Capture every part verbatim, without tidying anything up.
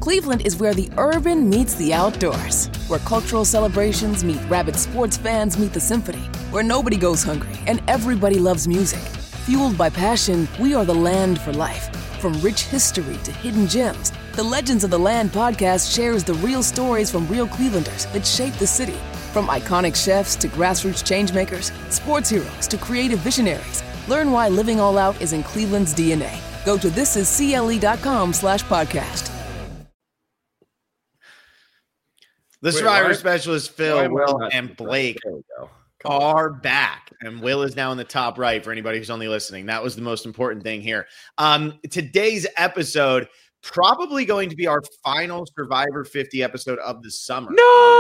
Cleveland is where the urban meets the outdoors, where cultural celebrations meet rabid sports fans meet the symphony, where nobody goes hungry and everybody loves music. Fueled by passion, we are the land for life. From rich history to hidden gems, the Legends of the Land podcast shares the real stories from real Clevelanders that shape the city. From iconic chefs to grassroots changemakers, sports heroes to creative visionaries, learn why living all out is in Cleveland's D N A. Go to thisiscle.com slash podcast. The Wait, Survivor why- Specialist Phil, why am I Will, not- and Blake There we go. Come on. are back, and Will is now in the top right for anybody who's only listening. That was the most important thing here. Um, today's episode probably going to be our final Survivor fifty episode of the summer.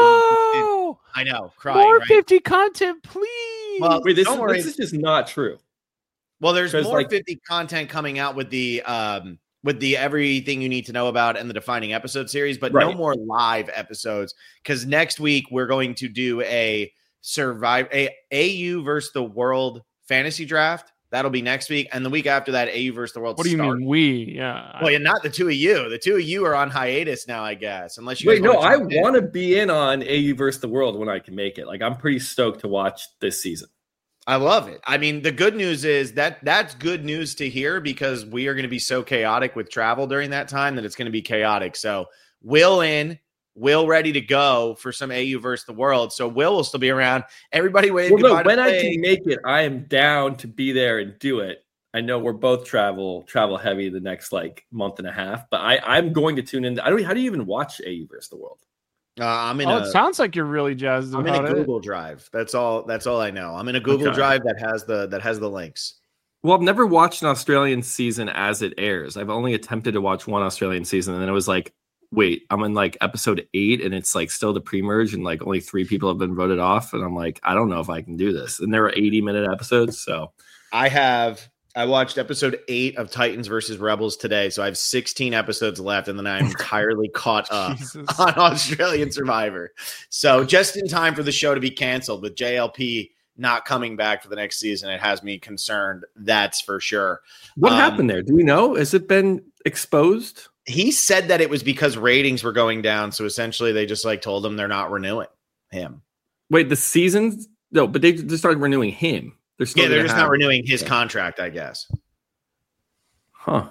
No, I know, crying, more right? fifty content, please. Well, Wait, this, don't worry. this is just not true. Well, there's 'Cause, more like- fifty content coming out with the um with the everything you need to know about and the defining episode series, but no Right. more live episodes because next week we're going to do a survive a AU versus the world fantasy draft. That'll be next week, and the week after that, A U versus the world. what do you start. mean we? Yeah, Well, yeah, not the two of you. The two of you are on hiatus now, I guess. Unless you Wait, guys no, wanna I jump in. want to be in on A U versus the world when I can make it. Like, I'm pretty stoked to watch this season. I love it. I mean, the good news is that that's good news to hear because we are going to be so chaotic with travel during that time that it's going to be chaotic. So Will in, Will ready to go for some A U versus the world. So Will will still be around. Everybody wave Well, no, goodbye to when I Blake. can make it, I am down to be there and do it. I know we're both travel travel heavy the next like month and a half, but I I'm going to tune in. I don't. How do you even watch A U versus the world? Uh, I'm in oh, a, it sounds like you're really jazzed I'm in about a it. Google Drive. That's all. That's all I know. I'm in a Google Okay. Drive that has the that has the links. Well, I've never watched an Australian season as it airs. I've only attempted to watch one Australian season, and then it was like, wait, I'm in like episode eight, and it's like still the pre-merge, and like only three people have been voted off, and I'm like, I don't know if I can do this. And there were eighty minute episodes, so I have. I watched episode eight of Titans versus Rebels today, so I have sixteen episodes left, and then I'm entirely caught up Jesus. on Australian Survivor. So just in time for the show to be canceled with J L P not coming back for the next season, it has me concerned. That's for sure. what Um, happened there? Do we know? Has it been exposed? He said that it was because ratings were going down, so essentially they just like told him they're not renewing him. Wait, the seasons? No, but they just started renewing him. They're still Yeah, they're gonna just have- not renewing his Yeah. contract, I guess. Huh.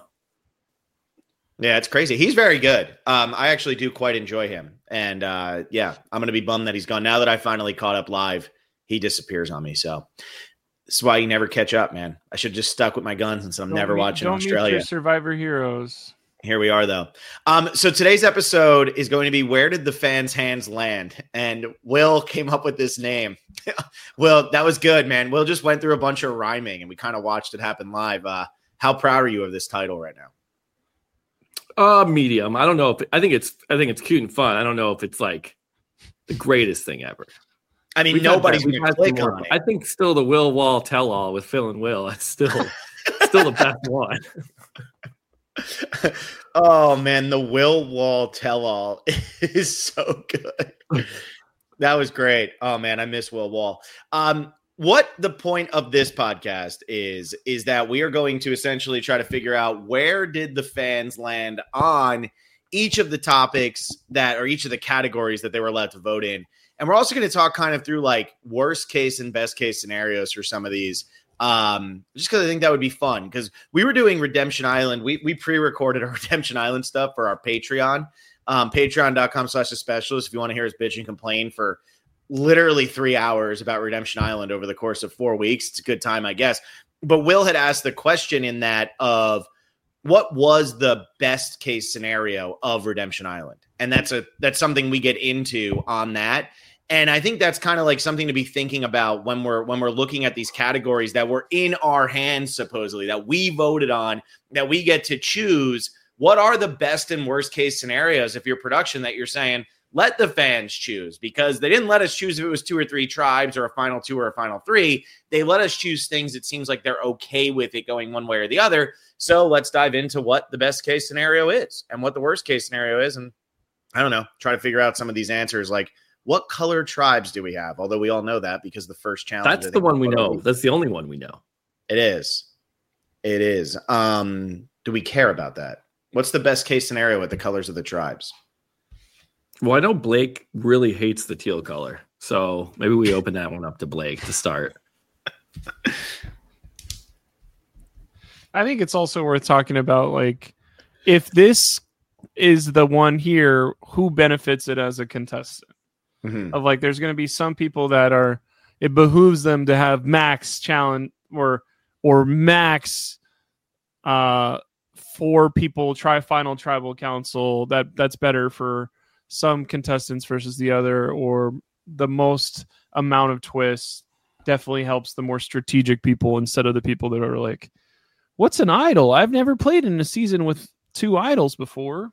Yeah, it's crazy. He's very good. Um, I actually do quite enjoy him. And uh, yeah, I'm going to be bummed that he's gone. Now that I finally caught up live, he disappears on me. So that's why you never catch up, man. I should have just stuck with my guns since I'm Don't never meet- watching don't meet Australia. your Survivor heroes. Here we are, though. Um, so today's episode is going to be Where Did the Fans' Hands Land? And Will came up with this name. Will, that was good, man. Will just went through a bunch of rhyming, and we kind of watched it happen live. Uh, how proud are you of this title right now? Uh, medium. I don't know if I think it's. I think it's cute and fun. I don't know if it's like the greatest thing ever. I mean, We've had nobody's that- going we've to had click some more- on it. I think still the Will Wall tell all with Phil and Will. That's still still the best one. Oh man, the Will Wall tell all is so good. That was great. Oh man, I miss Will Wall. Um, what the point of this podcast is is that we are going to essentially try to figure out where did the fans land on each of the topics that or each of the categories that they were allowed to vote in. And we're also going to talk kind of through like worst case and best case scenarios for some of these. Um, just because I think that would be fun because we were doing Redemption Island. We we pre-recorded our Redemption Island stuff for our Patreon, um, patreon.com slash the specialist. If you want to hear us bitch and complain for literally three hours about Redemption Island over the course of four weeks, it's a good time, I guess. But Will had asked the question in that of what was the best case scenario of Redemption Island, and that's a that's something we get into on that. And I think that's kind of like something to be thinking about when we're when we're looking at these categories that were in our hands, supposedly, that we voted on, that we get to choose. What are the best and worst case scenarios if you're production that you're saying, let the fans choose? Because they didn't let us choose if it was two or three tribes or a final two or a final three. They let us choose things it seems like they're okay with it going one way or the other. So let's dive into what the best case scenario is and what the worst case scenario is. And I don't know, try to figure out some of these answers like, what color tribes do we have? Although we all know that because the first challenge. That's the one we know. That's the only one we know. It is. It is. Um, do we care about that? What's the best case scenario with the colors of the tribes? Well, I know Blake really hates the teal color, so maybe we open that one up to Blake to start. I think it's also worth talking about, like, if this is the one here, who benefits it as a contestant? Mm-hmm. Of like, there's going to be some people that are, it behooves them to have max challenge or or max uh, four people try final tribal council. That that's better for some contestants versus the other, or the most amount of twists definitely helps the more strategic people instead of the people that are like, what's an idol? I've never played in a season with two idols before.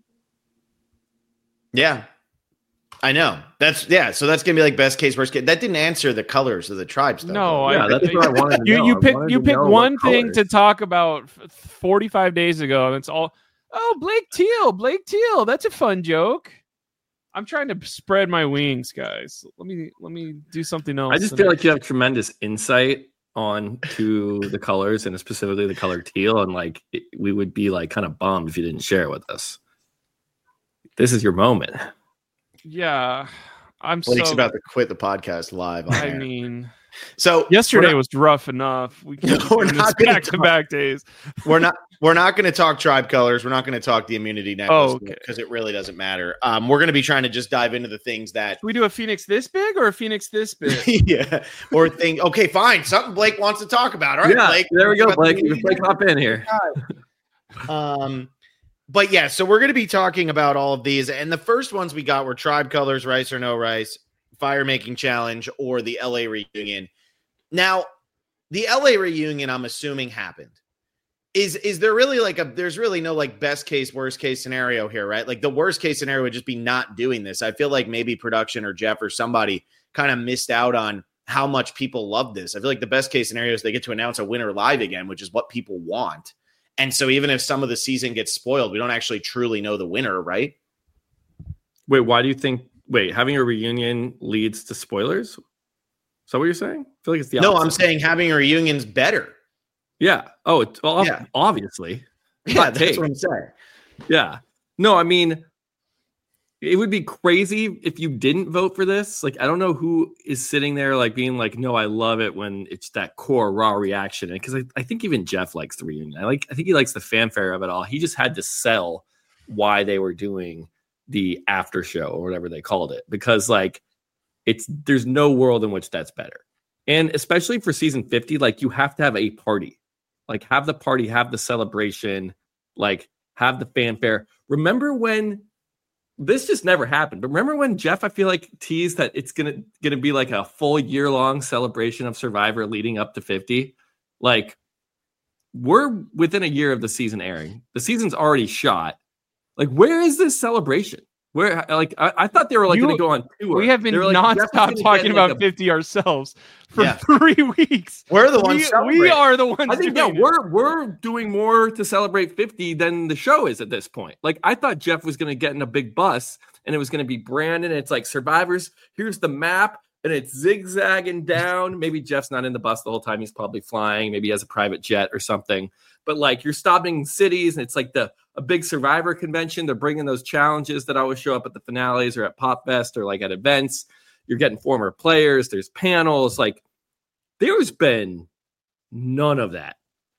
Yeah, I know. That's yeah. So that's gonna be like best case, worst case. That didn't answer the colors of the tribes, though. No, yeah, I, that's what I wanted to you, know. You pick you pick one thing colors. to talk about forty-five days ago, and it's all, oh, Blake Teal, Blake Teal. That's a fun joke. I'm trying to spread my wings, guys. Let me let me do something else. I just feel like you have tremendous insight on to the colors, and specifically the color teal, and like it, we would be like kind of bummed if you didn't share it with us. This is your moment. Yeah, I'm Blake's so about to quit the podcast live. On I air. mean, so yesterday not, was rough enough. We can't we're not going back to back days. We're not. We're not going to talk tribe colors. We're not going to talk the immunity necklace because oh, okay. it really doesn't matter. Um, we're going to be trying to just dive into the things that Should we do a Phoenix this big or a Phoenix this big. yeah, or thing. Okay, fine. Something Blake wants to talk about. All right, yeah, Blake. There we go, Blake. Blake, hop in here. um. But yeah, so we're going to be talking about all of these. And the first ones we got were tribe colors, rice or no rice, fire making challenge, or the L A reunion. Now, the L A reunion, I'm assuming, happened. Is is there really like a, there's really no like best case, worst case scenario here, right? Like the worst case scenario would just be not doing this. I feel like maybe production or Jeff or somebody kind of missed out on how much people love this. I feel like the best case scenario is they get to announce a winner live again, which is what people want. And so even if some of the season gets spoiled, we don't actually truly know the winner, right? Wait, why do you think, wait, having a reunion leads to spoilers? Is that what you're saying? I feel like it's the opposite. No, I'm saying having a reunion's better. Yeah. Oh, it's, well, yeah. obviously. Yeah, that's take. what I'm saying. Yeah. No, I mean, it would be crazy if you didn't vote for this. Like, I don't know who is sitting there like being like, no, I love it when it's that core raw reaction. And because I, I think even Jeff likes the reunion. I like, I think he likes the fanfare of it all. He just had to sell why they were doing the after show or whatever they called it, because like it's, there's no world in which that's better. And especially for season fifty, like you have to have a party, like have the party, have the celebration, like have the fanfare. Remember when this just never happened, but remember when Jeff, I feel like teased that it's going to, going to be like a full year long celebration of Survivor leading up to fifty. Like we're within a year of the season airing. The season's already shot. Like, where is this celebration? Where, like, I, I thought they were like going to go on tour. We have been like, nonstop talking about like a, fifty ourselves for yeah. three weeks. We're the ones. We, we are the ones. I think yeah, it. we're we're doing more to celebrate fifty than the show is at this point. Like, I thought Jeff was going to get in a big bus and it was going to be Brandon. It's like Survivors. Here's the map, and it's zigzagging down. Maybe Jeff's not in the bus the whole time. He's probably flying. Maybe he has a private jet or something. But like, you're stopping cities, and it's like the a big Survivor convention. They're bringing those challenges that always show up at the finales or at Pop Fest or like at events. You're getting former players. There's panels. Like, there's been none of that.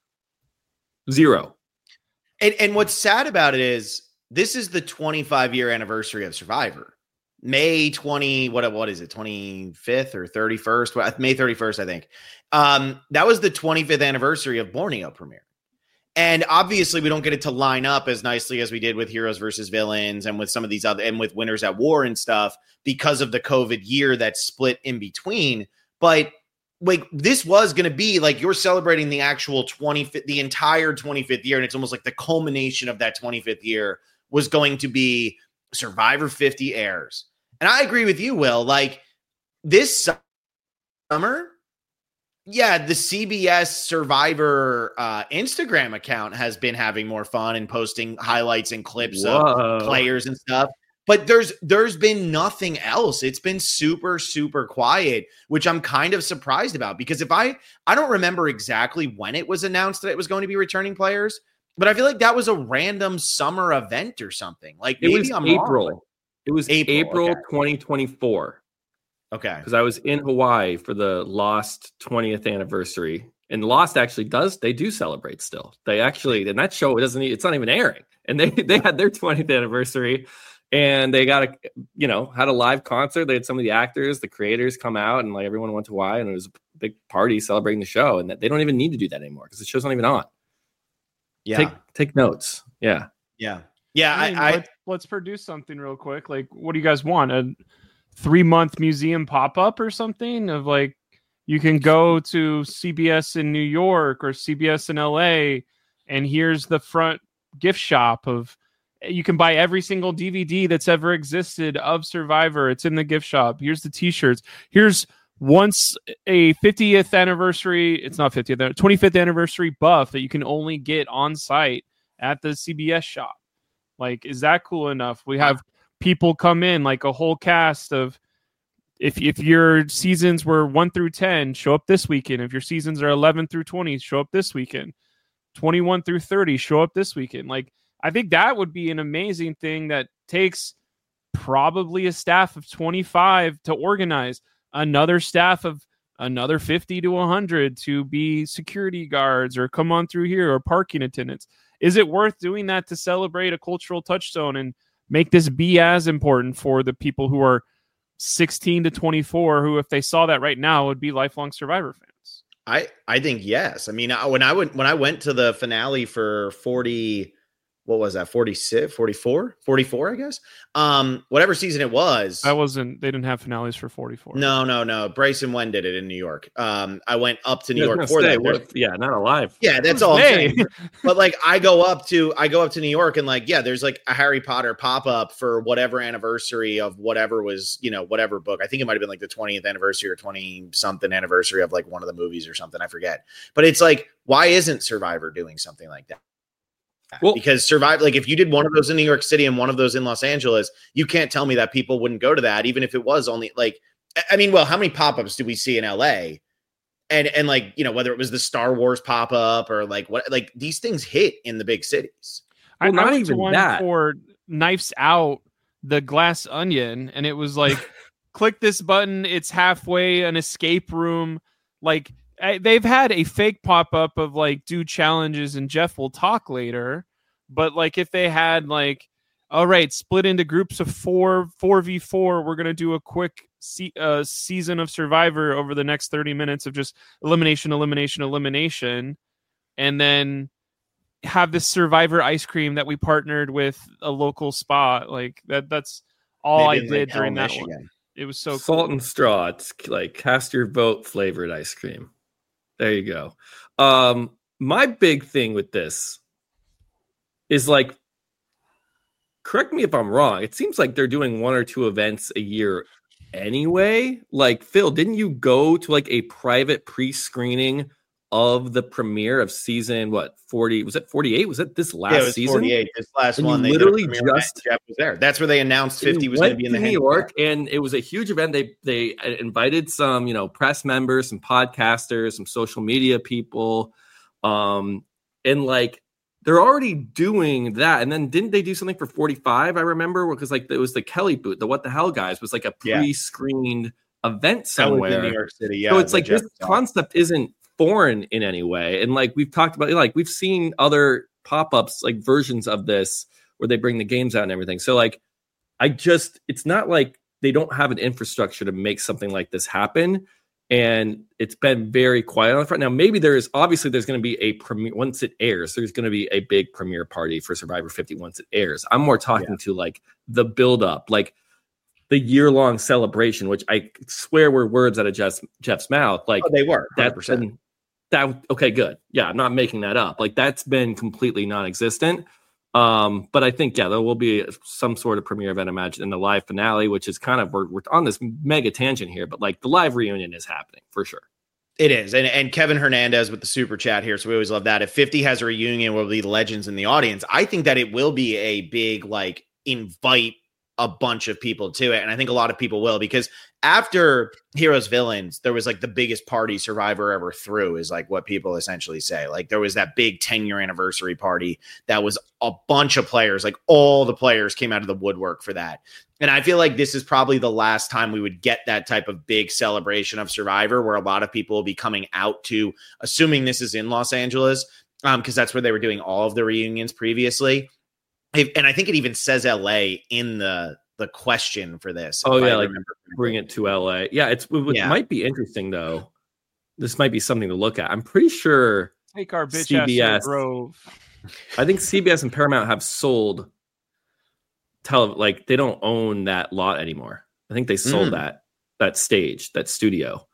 Zero. And, and what's sad about it is this is the twenty-five year anniversary of Survivor. May twentieth, what, what is it? twenty-fifth or thirty-first? May thirty-first, I think. Um, that was the twenty-fifth anniversary of Borneo premiere. And obviously we don't get it to line up as nicely as we did with Heroes versus Villains and with some of these other, and with Winners at War and stuff because of the COVID year that split in between. But like, this was going to be like, you're celebrating the actual twenty-fifth, the entire twenty-fifth year. And it's almost like the culmination of that twenty-fifth year was going to be Survivor fifty airs. And I agree with you, Will, like this summer, yeah, the C B S Survivor uh, Instagram account has been having more fun and posting highlights and clips Whoa. of players and stuff. But there's there's been nothing else. It's been super, super quiet, which I'm kind of surprised about. Because if I I don't remember exactly when it was announced that it was going to be returning players. But I feel like that was a random summer event or something. Like it maybe was I'm April. wrong. It was April, April okay. twenty twenty-four. Okay. Because I was in Hawaii for the Lost twentieth anniversary. And Lost actually does, they do celebrate still. They actually, and that show doesn't, it's not even airing. And they they had their twentieth anniversary and they got a, you know, had a live concert. They had some of the actors, the creators come out and like everyone went to Hawaii and it was a big party celebrating the show. And that they don't even need to do that anymore because the show's not even on. Yeah. Take, take notes. Yeah. Yeah. Yeah. I mean, I, I let's, let's produce something real quick. Like, what do you guys want? A three month museum pop up or something of like, you can go to C B S in New York or C B S in L A and here's the front gift shop of, you can buy every single D V D that's ever existed of Survivor. It's in the gift shop. Here's the t-shirts. Here's once a fiftieth anniversary. It's not fiftieth, twenty-fifth anniversary buff that you can only get on site at the C B S shop. Like, is that cool enough? We have people come in, like a whole cast of, if if your seasons were one through ten, show up this weekend. If your seasons are eleven through twenty, show up this weekend. twenty-one through thirty, show up this weekend. Like, I think that would be an amazing thing that takes probably a staff of twenty-five to organize, another staff of another fifty to one hundred to be security guards or come on through here or parking attendants. Is it worth doing that to celebrate a cultural touchstone and make this be as important for the people who are sixteen to twenty-four, who, if they saw that right now, would be lifelong Survivor fans? I, I think yes. I mean, when I went, when I went to the finale for forty, what was that? forty-six, forty-four, forty-four, I guess. Um, whatever season it was. I wasn't, they didn't have finales for forty-four. No, no, no. Bryson Wen did it in New York. Um, I went up to New Yeah, York for say, that. what, yeah, not alive. Yeah, that's all I'm saying. But like, I go up to, I go up to New York and like, yeah, there's like a Harry Potter pop up for whatever anniversary of whatever was, you know, whatever book. I think it might have been like the twentieth anniversary or twenty something anniversary of like one of the movies or something. I forget. But it's like, why isn't Survivor doing something like that? Well, because Survivor, like if you did one of those in New York City and one of those in Los Angeles, you can't tell me that people wouldn't go to that, even if it was only like, I mean, well, how many pop-ups do we see in L A? And, and like, you know, whether it was the Star Wars pop-up or like what, like these things hit in the big cities. Well, not I went even to one that. for Knives Out, the Glass Onion, and it was like, click this button, it's halfway an escape room. Like, I, they've had a fake pop-up of like do challenges, and Jeff will talk later, but like if they had like, all right, split into groups of four, four v four, we're going to do a quick se- uh, season of Survivor over the next thirty minutes of just elimination, elimination, elimination, and then have this Survivor ice cream that we partnered with a local spot. Like that, that's all Maybe I did like during that Michigan. one. It was so Salt cool. and straw. It's like cast your vote flavored ice cream. There you go. Um, my big thing with this is like, correct me if I'm wrong. It seems like they're doing one or two events a year anyway. Like, Phil, didn't you go to like a private pre-screening of the premiere of season, what, forty? Was it forty-eight? Was it this last yeah, it was season? forty-eight. This last and one, you they literally did a premiere just event. Jeff was there. That's where they announced fifty was going to be in the New York, and it was a huge event. They they invited some, you know, press members, some podcasters, some social media people, um, and like they're already doing that. And then didn't they do something for forty-five? I remember because like it was the Kelly boot, the What the Hell guys was like a pre-screened yeah. event somewhere in New York City. Yeah, so it's like Jeff this concept isn't foreign in any way, and like we've talked about, like we've seen other pop-ups, like versions of this where they bring the games out and everything. So like, I just, it's not like they don't have an infrastructure to make something like this happen, and it's been very quiet on the front. Now, maybe there is obviously there's going to be a premiere once it airs. There's going to be a big premiere party for Survivor fifty once it airs. I'm more talking yeah. to like the build-up, like the year-long celebration, which I swear were words out of Jeff's, Jeff's mouth. Like oh, they were one hundred that's been, that okay, good. Yeah, I'm not making that up. Like that's been completely non-existent. Um, but I think yeah, there will be some sort of premiere event, imagine in the live finale, which is kind of we're, we're on this mega tangent here, but like the live reunion is happening for sure. It is. And, and Kevin Hernandez with the super chat here. So we always love that. If fifty has a reunion, will be legends in the audience. I think that it will be a big, like invite a bunch of people to it. And I think a lot of people will, because after Heroes Villains, there was like the biggest party Survivor ever threw, is like what people essentially say. Like there was that big ten year anniversary party that was a bunch of players, like all the players came out of the woodwork for that. And I feel like this is probably the last time we would get that type of big celebration of Survivor, where a lot of people will be coming out to, assuming this is in Los Angeles, um, because that's where they were doing all of the reunions previously. And I think it even says L A in the the question for this. Oh yeah, like bring it to L A. Yeah, it's it yeah. might be interesting though. This might be something to look at. I'm pretty sure take our bitch C B S. ass to Grove. I think C B S and Paramount have sold. Tele like they don't own that lot anymore. I think they sold mm. that that stage, that studio.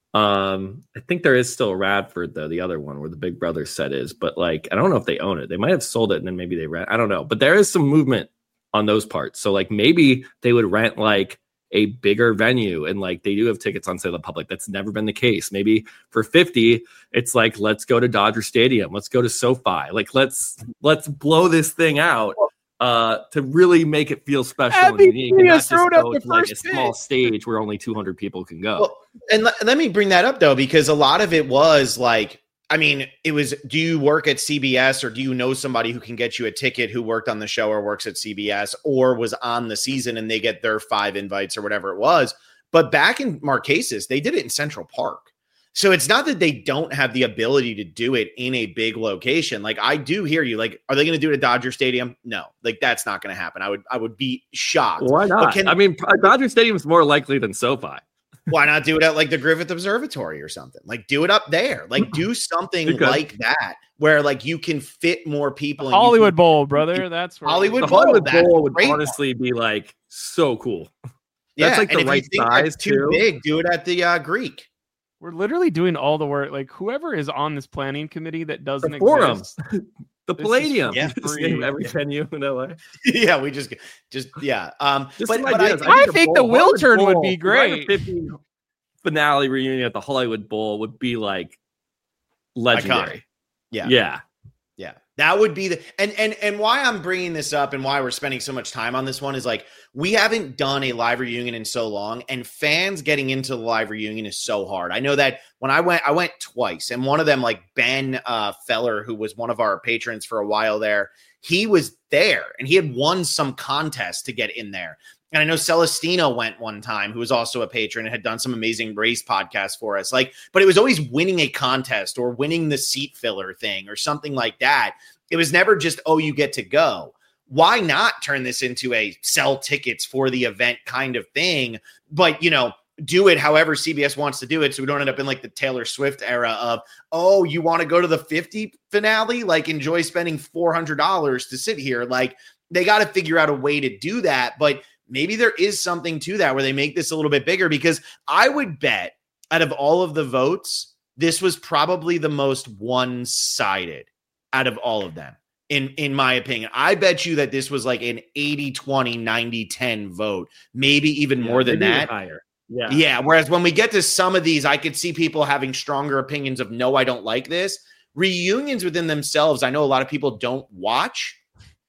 Um, I think there is still Radford though, the other one where the Big Brother set is, but like I don't know if they own it. They might have sold it and then maybe they rent. I don't know, but there is some movement on those parts. So like maybe they would rent like a bigger venue and like they do have tickets on sale to the public. That's never been the case. Maybe for fifty, it's like let's go to Dodger Stadium, let's go to SoFi, like let's let's blow this thing out. Uh, to really make it feel special and unique, and not just go to like a small stage where only two hundred people can go. Well, and l- let me bring that up though, because a lot of it was like, I mean, it was, do you work at C B S or do you know somebody who can get you a ticket who worked on the show or works at C B S or was on the season and they get their five invites or whatever it was. But back in Marquesas, they did it in Central Park. So it's not that they don't have the ability to do it in a big location. Like I do hear you. Like, are they going to do it at Dodger Stadium? No, like that's not going to happen. I would, I would be shocked. Why not? Can, I mean, Dodger Stadium is more likely than SoFi. Why not do it at like the Griffith Observatory or something? Like do it up there. Like do something okay. like that where like you can fit more people. Hollywood can, Bowl, brother. That's where Hollywood the Bowl. Hollywood Bowl would great honestly one. be like so cool. Yeah, that's like the right size too too. Big. Do it at the uh, Greek. We're literally doing all the work. Like whoever is on this planning committee that doesn't the forum, exist, the Palladium, yeah, every yeah. venue in L A. Yeah, we just, just yeah. Um, just but, but I, I, I think, think the Wiltern would be great. fifty finale reunion at the Hollywood Bowl would be like legendary. Iconic. Yeah, yeah, yeah. That would be the and and and why I'm bringing this up and why we're spending so much time on this one is like we haven't done a live reunion in so long, and fans getting into the live reunion is so hard. I know that when I went, I went twice, and one of them, like Ben uh, Feller, who was one of our patrons for a while there, he was there and he had won some contest to get in there. And I know Celestino went one time, who was also a patron and had done some amazing race podcasts for us. Like, but it was always winning a contest or winning the seat filler thing or something like that. It was never just, oh, you get to go. Why not turn this into a sell tickets for the event kind of thing? But, you know, do it however C B S wants to do it. So we don't end up in like the Taylor Swift era of, oh, you want to go to the fifty finale? Like enjoy spending four hundred dollars to sit here. Like they got to figure out a way to do that. But maybe there is something to that where they make this a little bit bigger, because I would bet out of all of the votes, this was probably the most one-sided out of all of them, in, in my opinion. I bet you that this was like an eighty twenty, ninety ten vote, maybe even yeah, more than that. Higher. Yeah. Yeah. Whereas when we get to some of these, I could see people having stronger opinions of, no, I don't like this. Reunions within themselves, I know a lot of people don't watch,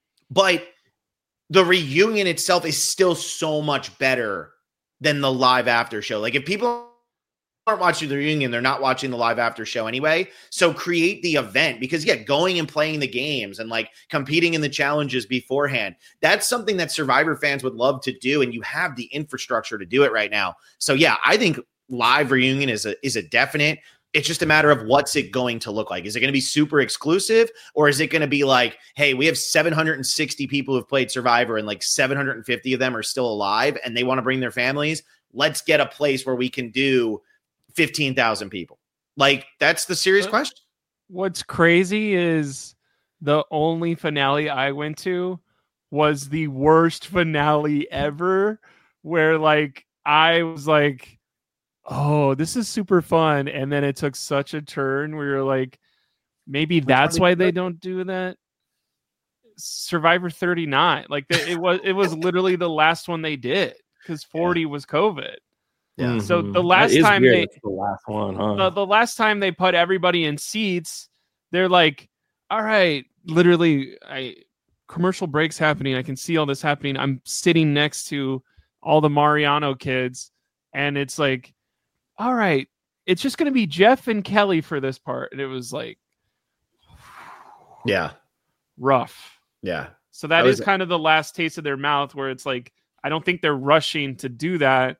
but the reunion itself is still so much better than the live after show. Like if people aren't watching the reunion, they're not watching the live after show anyway. So create the event, because yeah, going and playing the games and like competing in the challenges beforehand, that's something that Survivor fans would love to do. And you have the infrastructure to do it right now. So yeah, I think live reunion is a, is a definite. It's just a matter of what's it going to look like. Is it going to be super exclusive, or is it going to be like, hey, we have seven hundred sixty people who've played Survivor and like seven hundred fifty of them are still alive and they want to bring their families. Let's get a place where we can do fifteen thousand people. Like that's the serious what, question. What's crazy is the only finale I went to was the worst finale ever, where like, I was like, oh, this is super fun. And then it took such a turn where you're like, maybe that's why they don't do that. Survivor thirty-nine. Like the, it was, it was literally the last one they did, because forty yeah. was COVID. Yeah. Mm-hmm. So the last time weird. they, That's the last one, huh? the, the last time they put everybody in seats, they're like, all right, literally, I, commercial breaks happening. I can see all this happening. I'm sitting next to all the Mariano kids, and it's like, all right, it's just going to be Jeff and Kelly for this part. And it was like, yeah, rough. Yeah. So that, that is was... kind of the last taste of their mouth, where it's like, I don't think they're rushing to do that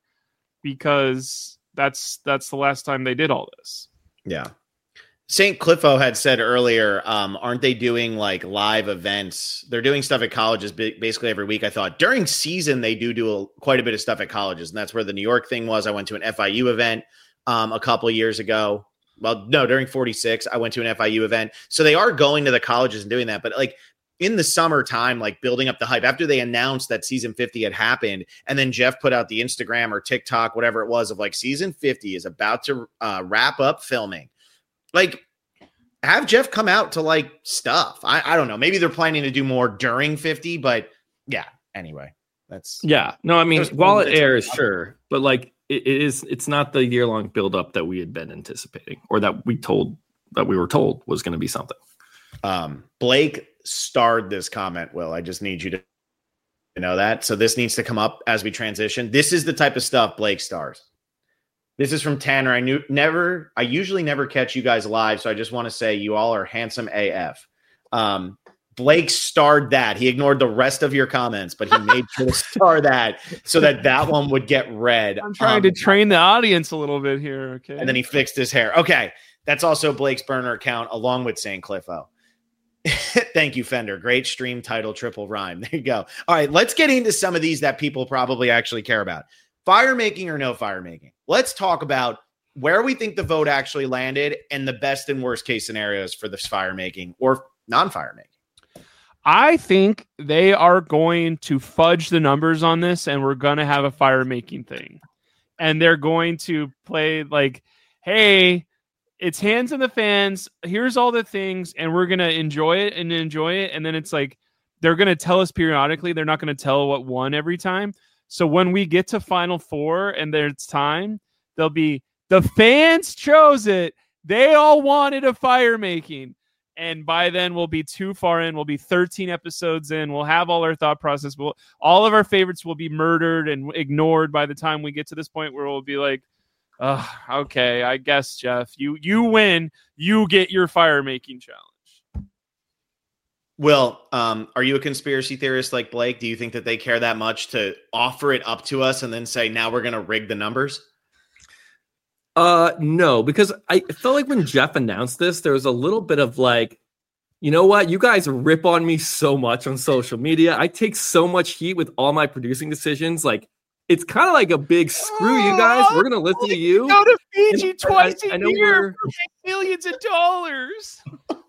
because that's that's the last time they did all this. Yeah. Saint Cliffo had said earlier, um, aren't they doing like live events? They're doing stuff at colleges basically every week. I thought during season, they do do a, quite a bit of stuff at colleges. And that's where the New York thing was. I went to an F I U event um, a couple of years ago. Well, no, during forty-six, I went to an F I U event. So they are going to the colleges and doing that. But like in the summertime, like building up the hype after they announced that season fifty had happened. And then Jeff put out the Instagram or TikTok, whatever it was, of like season fifty is about to uh, wrap up filming. Like, have Jeff come out to like stuff. I, I don't know. Maybe they're planning to do more during fifty, but yeah. Anyway, that's yeah. No, I mean, while it airs, sure, but like it, it is. It's not the year long buildup that we had been anticipating, or that we told that we were told was going to be something. Um, Blake starred this comment. Will, I just need you to know that. So this needs to come up as we transition. This is the type of stuff Blake stars. This is from Tanner. I knew never, I usually never catch you guys live. So I just want to say you all are handsome A F. Um, Blake starred that. He ignored the rest of your comments, but he made sure to star that so that that one would get read. I'm trying um, to train the audience a little bit here. Okay. And then he fixed his hair. Okay. That's also Blake's burner account along with Saint Cliffo. Thank you, Fender. Great stream title, triple rhyme. There you go. All right. Let's get into some of these that people probably actually care about. Fire making or no fire making. Let's talk about where we think the vote actually landed and the best and worst case scenarios for this fire making or non-fire making. I think they are going to fudge the numbers on this, and we're going to have a fire making thing. And they're going to play like, hey, it's hands in the fans. Here's all the things, and we're going to enjoy it and enjoy it. And then it's like, they're going to tell us periodically. They're not going to tell what won every time. So when we get to Final Four and there's time, they'll be, the fans chose it. They all wanted a fire making. And by then we'll be too far in. We'll be thirteen episodes in. We'll have all our thought process. We'll, all of our favorites will be murdered and ignored by the time we get to this point where we'll be like, oh, okay, I guess, Jeff, you, you win. You get your fire making challenge. Will, um, are you a conspiracy theorist like Blake? Do you think that they care that much to offer it up to us and then say, now we're going to rig the numbers? Uh, no, because I felt like when Jeff announced this, there was a little bit of like, you know what? You guys rip on me so much on social media. I take so much heat with all my producing decisions. Like, it's kind of like a big screw you guys. We're going to listen to you. Go to Fiji and twice I, a I know year for millions of dollars.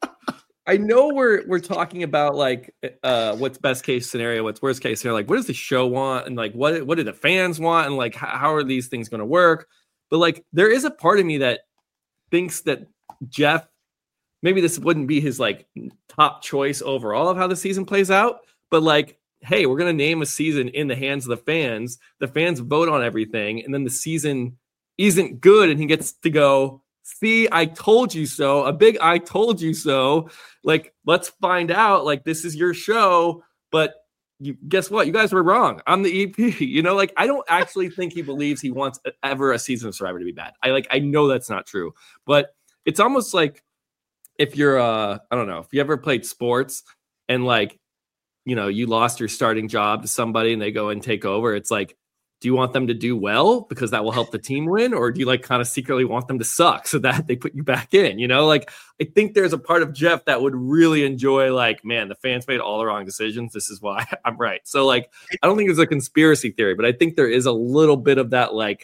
I know we're we're talking about like uh, what's best case scenario, what's worst case scenario. Like, what does the show want, and like what what do the fans want, and like how, how are these things going to work? But like, there is a part of me that thinks that Jeff, maybe this wouldn't be his like top choice overall of how the season plays out. But like, hey, we're gonna name a season in the hands of the fans. The fans vote on everything, and then the season isn't good, and he gets to go, see, I told you so. A big I told you so. Like, let's find out. Like, this is your show, but you guess what? You guys were wrong. I'm the E P. You know, like, I don't actually think he believes he wants ever a season of Survivor to be bad. I like, I know that's not true, but it's almost like if you're, uh, I don't know, if you ever played sports and like, you know, you lost your starting job to somebody and they go and take over. It's like, do you want them to do well because that will help the team win? Or do you like kind of secretly want them to suck so that they put you back in? You know, like, I think there's a part of Jeff that would really enjoy like, man, the fans made all the wrong decisions. This is why I'm right. So like, I don't think there's a conspiracy theory, but I think there is a little bit of that, like,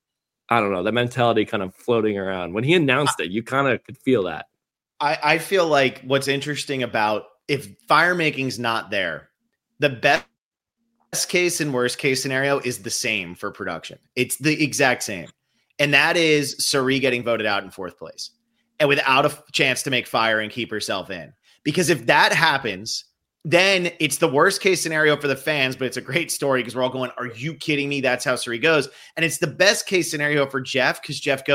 I don't know, the mentality kind of floating around. When he announced it, you kind of could feel that. I, I feel like what's interesting about if fire making's not there, the best best case and worst case scenario is the same for production. It's the exact same. And that is Suri getting voted out in fourth place and without a chance to make fire and keep herself in. Because if that happens, then it's the worst case scenario for the fans, but it's a great story because we're all going, are you kidding me? That's how Suri goes. And it's the best case scenario for Jeff because Jeff goes,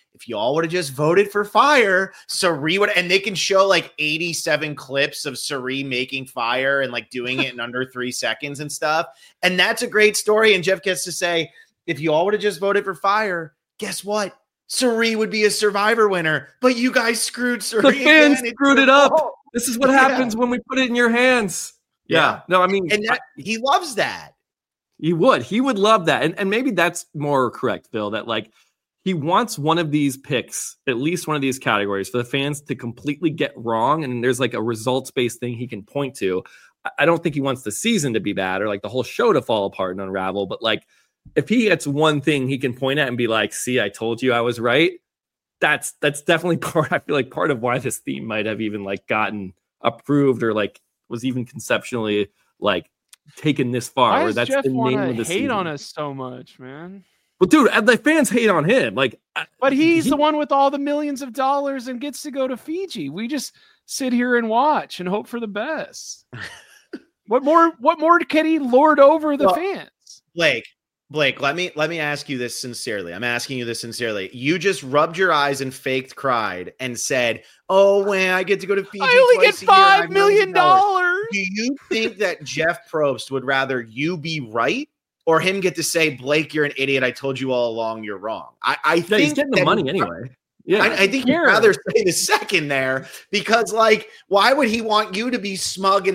if y'all would have just voted for fire, Cirie would, and they can show like eighty-seven clips of Cirie making fire and like doing it in under three seconds and stuff. And that's a great story. And Jeff gets to say, if you all would have just voted for fire, guess what? Cirie would be a Survivor winner, but you guys screwed Cirie. The fans again. screwed it up. This is what yeah. happens when we put it in your hands. Yeah. yeah. No, I mean, and that, he loves that. He would. He would love that. And, and maybe that's more correct, Phil, that like he wants one of these picks, at least one of these categories, for the fans to completely get wrong. And there's like a results-based thing he can point to. I don't think he wants the season to be bad or like the whole show to fall apart and unravel. But like if he gets one thing he can point at and be like, see, I told you I was right. That's that's definitely part, I feel like part of why this theme might have even like gotten approved or like was even conceptually like taken this far. Why or does that's Jeff the name of the hate season. on us so much, man? Well, dude, the fans hate on him. Like, but he's he, the one with all the millions of dollars and gets to go to Fiji. We just sit here and watch and hope for the best. what more? What more can he lord over the well, fans? Blake, Blake, let me let me ask you this sincerely. I'm asking you this sincerely. You just rubbed your eyes and faked cried and said, "Oh, man, I get to go to Fiji. I only get five million dollars." Do you think that Jeff Probst would rather you be right or him get to say, Blake, you're an idiot. I told you all along you're wrong? I, I yeah, think he's getting the money anyway. Yeah, I, I think he'd rather say the second there because, like, why would he want you to be smug and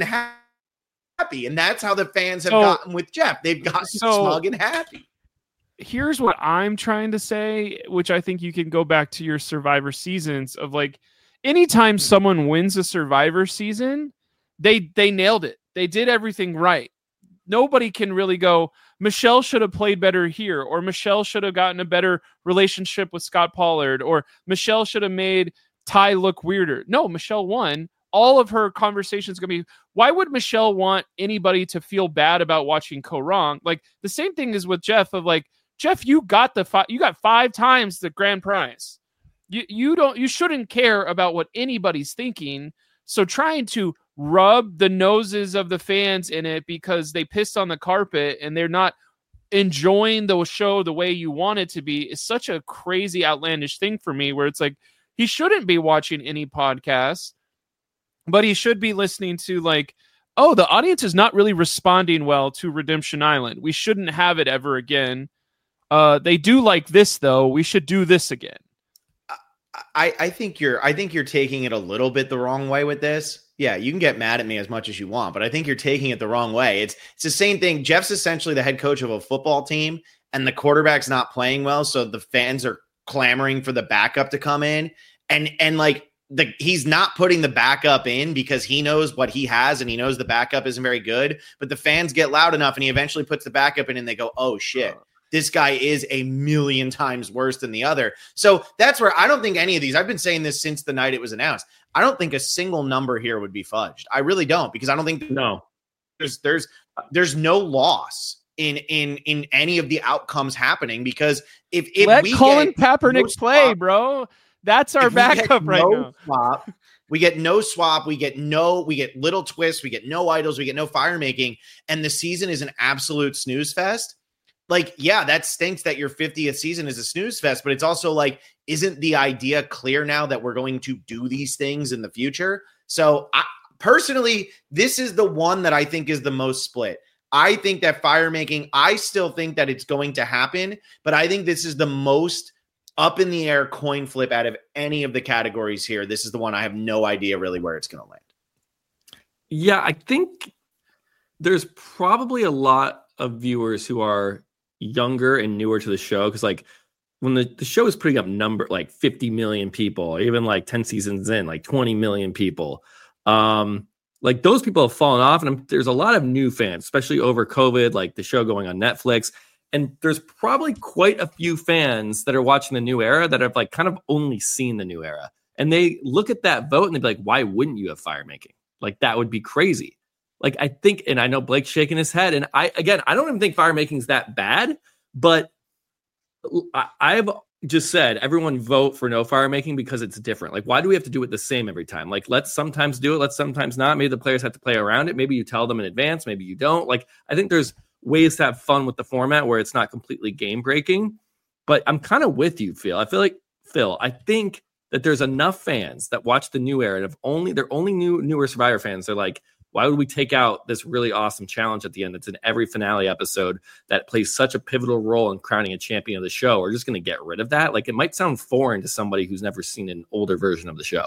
happy? And that's how the fans have so, gotten with Jeff. They've gotten so, smug and happy. Here's what I'm trying to say, which I think you can go back to your Survivor seasons of like, anytime someone wins a Survivor season, they they nailed it. They did everything right. Nobody can really go, Michelle should have played better here, or Michelle should have gotten a better relationship with Scott Pollard, or Michelle should have made Ty look weirder. No, Michelle won. All of her conversations going to be, why would Michelle want anybody to feel bad about watching Ko Wrong? Like the same thing is with Jeff of like, Jeff, you got the fi- you got five times the grand prize. You you don't you shouldn't care about what anybody's thinking. So trying to rub the noses of the fans in it because they pissed on the carpet and they're not enjoying the show the way you want it to be is such a crazy, outlandish thing for me, where it's like he shouldn't be watching any podcasts, but he should be listening to like, oh, the audience is not really responding well to Redemption Island. We shouldn't have it ever again. Uh, they do like this though. We should do this again. I, I think you're I think you're taking it a little bit the wrong way with this. Yeah, you can get mad at me as much as you want, but I think you're taking it the wrong way. It's it's the same thing. Jeff's essentially the head coach of a football team, and the quarterback's not playing well, so the fans are clamoring for the backup to come in, and and like the he's not putting the backup in because he knows what he has, and he knows the backup isn't very good. But the fans get loud enough, and he eventually puts the backup in, and they go, "Oh shit." This guy is a million times worse than the other. So that's where I don't think any of these, I've been saying this since the night it was announced. I don't think a single number here would be fudged. I really don't, because I don't think no, there's, there's, there's no loss in, in, in any of the outcomes happening, because if, if let we Colin get Kaepernick no play, swap, bro, that's our backup right no now. Swap, we get no swap. We get no, we get little twists. We get no idols. We get no fire making. And the season is an absolute snooze fest. Like, yeah, that stinks that your fiftieth season is a snooze fest, but it's also like, isn't the idea clear now that we're going to do these things in the future? So I, personally, this is the one that I think is the most split. I think that fire making, I still think that it's going to happen, but I think this is the most up in the air coin flip out of any of the categories here. This is the one I have no idea really where it's going to land. Yeah, I think there's probably a lot of viewers who are younger and newer to the show, because like when the, the show is putting up number like fifty million people, even like ten seasons in, like twenty million people, um like those people have fallen off, and I'm, there's a lot of new fans, especially over COVID, like the show going on Netflix, and there's probably quite a few fans that are watching the new era that have like kind of only seen the new era, and they look at that vote and they'd be like, why wouldn't you have fire making? Like that would be crazy. Like, I think, and I know Blake's shaking his head, and I, again, I don't even think fire making is that bad, but I, I've just said, everyone vote for no fire making because it's different. Like, why do we have to do it the same every time? Like, let's sometimes do it. Let's sometimes not. Maybe the players have to play around it. Maybe you tell them in advance. Maybe you don't. Like, I think there's ways to have fun with the format where it's not completely game breaking, but I'm kind of with you, Phil. I feel like Phil, I think that there's enough fans that watch the new era and if only they're only new newer Survivor fans. They're like, why would we take out this really awesome challenge at the end? It's in every finale episode that plays such a pivotal role in crowning a champion of the show. We're just going to get rid of that. Like, it might sound foreign to somebody who's never seen an older version of the show.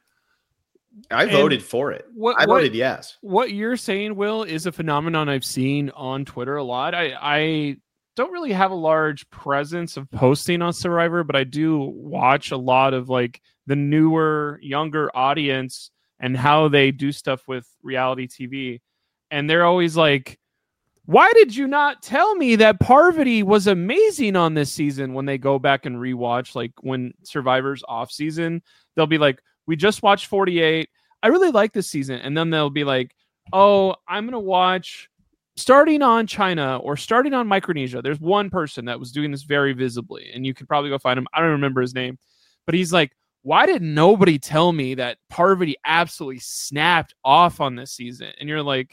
I and voted for it. What, I voted what, yes. What you're saying, Will, is a phenomenon I've seen on Twitter a lot. I, I don't really have a large presence of posting on Survivor, but I do watch a lot of like the newer, younger audience and how they do stuff with reality T V. And they're always like, why did you not tell me that Parvati was amazing on this season? When they go back and rewatch, like when Survivor's off season, they'll be like, we just watched forty-eight. I really like this season. And then they'll be like, oh, I'm going to watch starting on China or starting on Micronesia. There's one person that was doing this very visibly, and you could probably go find him. I don't remember his name, but he's like, why did nobody tell me that Parvati absolutely snapped off on this season? And you're like,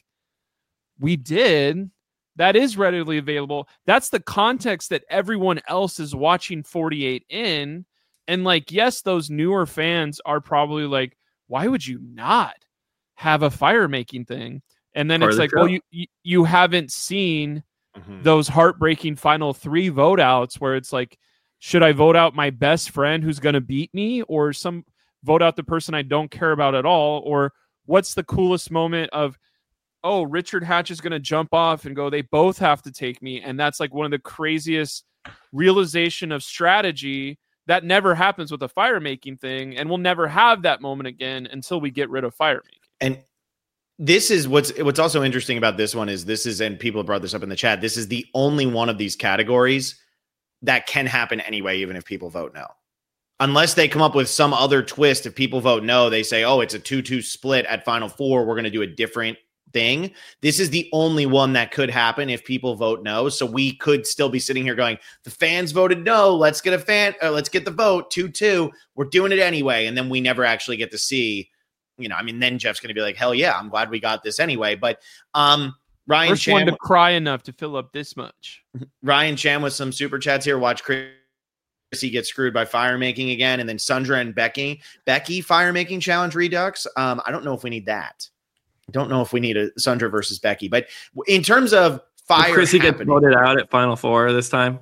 we did. That is readily available. That's the context that everyone else is watching forty-eight in. And like, yes, those newer fans are probably like, why would you not have a fire making thing? And then Part it's like, well, you, you you haven't seen mm-hmm. those heartbreaking final three vote outs where it's like, should I vote out my best friend who's going to beat me, or some vote out the person I don't care about at all? Or what's the coolest moment of, oh, Richard Hatch is going to jump off and go, they both have to take me. And that's like one of the craziest realization of strategy that never happens with a fire making thing. And we'll never have that moment again until we get rid of fire making. And this is what's, what's also interesting about this one is this is, and people brought this up in the chat, this is the only one of these categories that can happen anyway, even if people vote no. Unless they come up with some other twist, if people vote no, they say, oh, it's a two two split at Final Four, we're going to do a different thing. This is the only one that could happen if people vote no. So we could still be sitting here going, the fans voted no, let's get a fan, uh, let's get the vote, two two. We're doing it anyway. And then we never actually get to see, you know, I mean, then Jeff's going to be like, hell yeah, I'm glad we got this anyway. But um, Ryan First Chan one to cry enough to fill up this much. Ryan Chan with some super chats here. Watch Chrissy get screwed by fire making again. And then Sundra and Becky. Becky fire making challenge redux. Um, I don't know if we need that. I don't know if we need a Sundra versus Becky. But in terms of fire, Will Chrissy gets voted out at Final Four this time.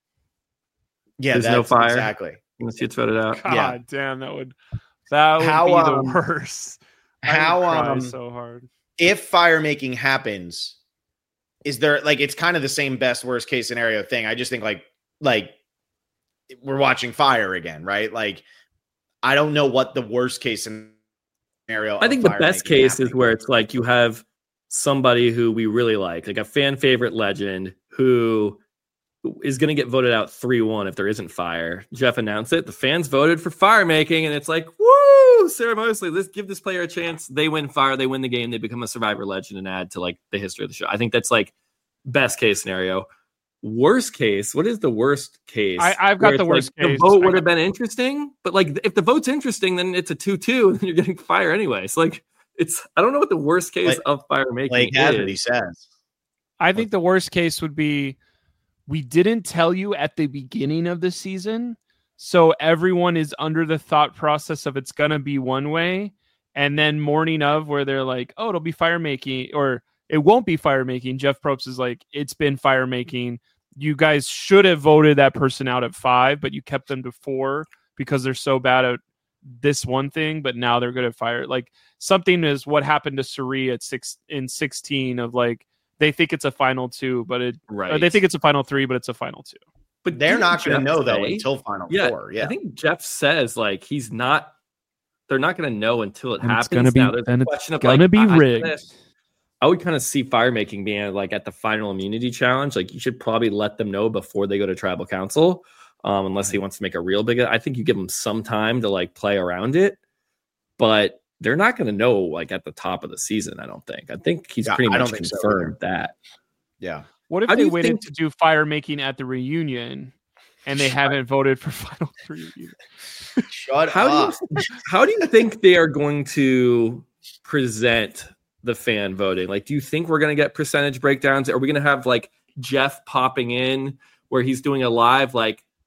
Yeah, there's that's no fire. Exactly. Unless he gets voted out. God yeah. damn, that would that would how, be um, the worst. How um, so hard. If fire making happens, is there like it's kind of the same best worst case scenario thing? I just think like like we're watching fire again, right? Like I don't know what the worst case scenario. I think the best case is where it's like you have somebody who we really like, like a fan favorite legend who is going to get voted out three one if there isn't fire. Jeff announced it. The fans voted for fire making, and it's like, woo, ceremoniously, let's give this player a chance. They win fire, they win the game, they become a Survivor legend and add to like the history of the show. I think that's like best case scenario. Worst case, what is the worst case? I, I've got the worst like, case. The vote would have been interesting, but like if the vote's interesting, then it's a two two, and then you're getting fire anyway. So like it's I don't know what the worst case like, of fire making like is. What he says. I think the worst case would be we didn't tell you at the beginning of the season, so everyone is under the thought process of it's gonna be one way, and then morning of where they're like, oh, it'll be fire making, or it won't be fire making. Jeff Probst is like, it's been fire making. You guys should have voted that person out at five, but you kept them to four because they're so bad at this one thing, but now they're good at fire. Like something is what happened to Suri at six in sixteen of like, they think it's a final two, but it, right. they think it's a final three, but it's a final two. But they're not going to know though until final yeah, four. Yeah. I think Jeff says like, he's not, they're not going to know until it and happens. It's gonna be, now there's and a question it's of gonna like, be I, rigged. I, I would kind of see fire making being like at the final immunity challenge. Like you should probably let them know before they go to tribal council, um, unless he wants to make a real big. I think you give them some time to like play around it, but they're not going to know like at the top of the season. I don't think. I think he's yeah, pretty I much don't confirmed so that. Yeah. What if How they waited think... to do fire making at the reunion and they haven't voted for final three? Shut how up. Do you, how do you think they are going to present the fan voting? Like, do you think we're going to get percentage breakdowns? Are we going to have like Jeff popping in where he's doing a live, like,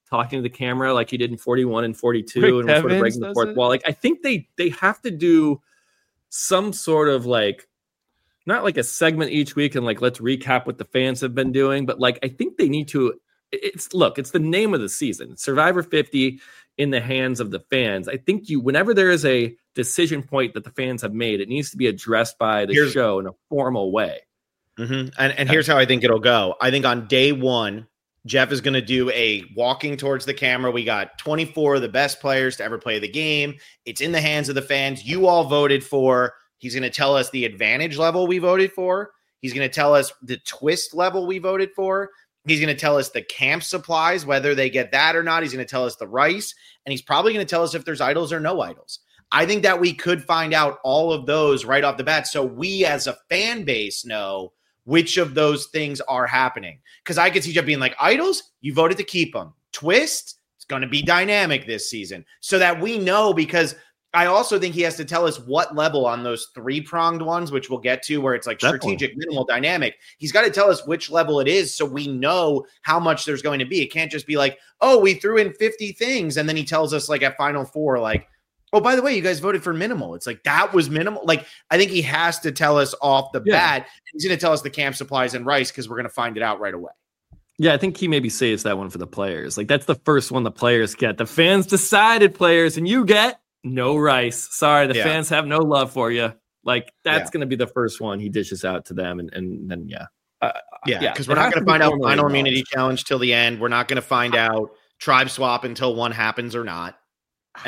talking to the camera like he did in forty-one and forty-two, Rick and was sort of breaking the fourth it? wall. Like I think they they have to do some sort of like not like a segment each week and like let's recap what the fans have been doing, but like I think they need to. It's look, it's the name of the season, Survivor fifty in the hands of the fans. I think you, whenever there is a decision point that the fans have made, it needs to be addressed by the here's, show in a formal way. Mm-hmm. And, and here's how I think it'll go. I think on day one, Jeff is going to do a walking towards the camera. We got twenty-four of the best players to ever play the game. It's in the hands of the fans. You all voted for. He's going to tell us the advantage level we voted for. He's going to tell us the twist level we voted for. He's going to tell us the camp supplies, whether they get that or not. He's going to tell us the rice, and he's probably going to tell us if there's idols or no idols. I think that we could find out all of those right off the bat, so we as a fan base know which of those things are happening. Because I could see Jeff being like, idols, you voted to keep them. Twist, it's going to be dynamic this season, so that we know, because I also think he has to tell us what level on those three-pronged ones, which we'll get to, where it's like Definitely. strategic, minimal, dynamic. He's got to tell us which level it is so we know how much there's going to be. It can't just be like, oh, we threw in fifty things, and then he tells us like at Final Four, like, oh, by the way, you guys voted for minimal. It's like, that was minimal. Like, I think he has to tell us off the yeah. bat. He's going to tell us the camp supplies and rice because we're going to find it out right away. Yeah, I think he maybe saves that one for the players. Like, that's the first one the players get. The fans decided players, and you get no rice. Sorry, the yeah. fans have no love for you. Like, that's yeah. going to be the first one he dishes out to them. And, and then, yeah. Uh, yeah, because yeah, we're not going to find out final immunity challenge till the end. We're not going to find out tribe swap until one happens or not. And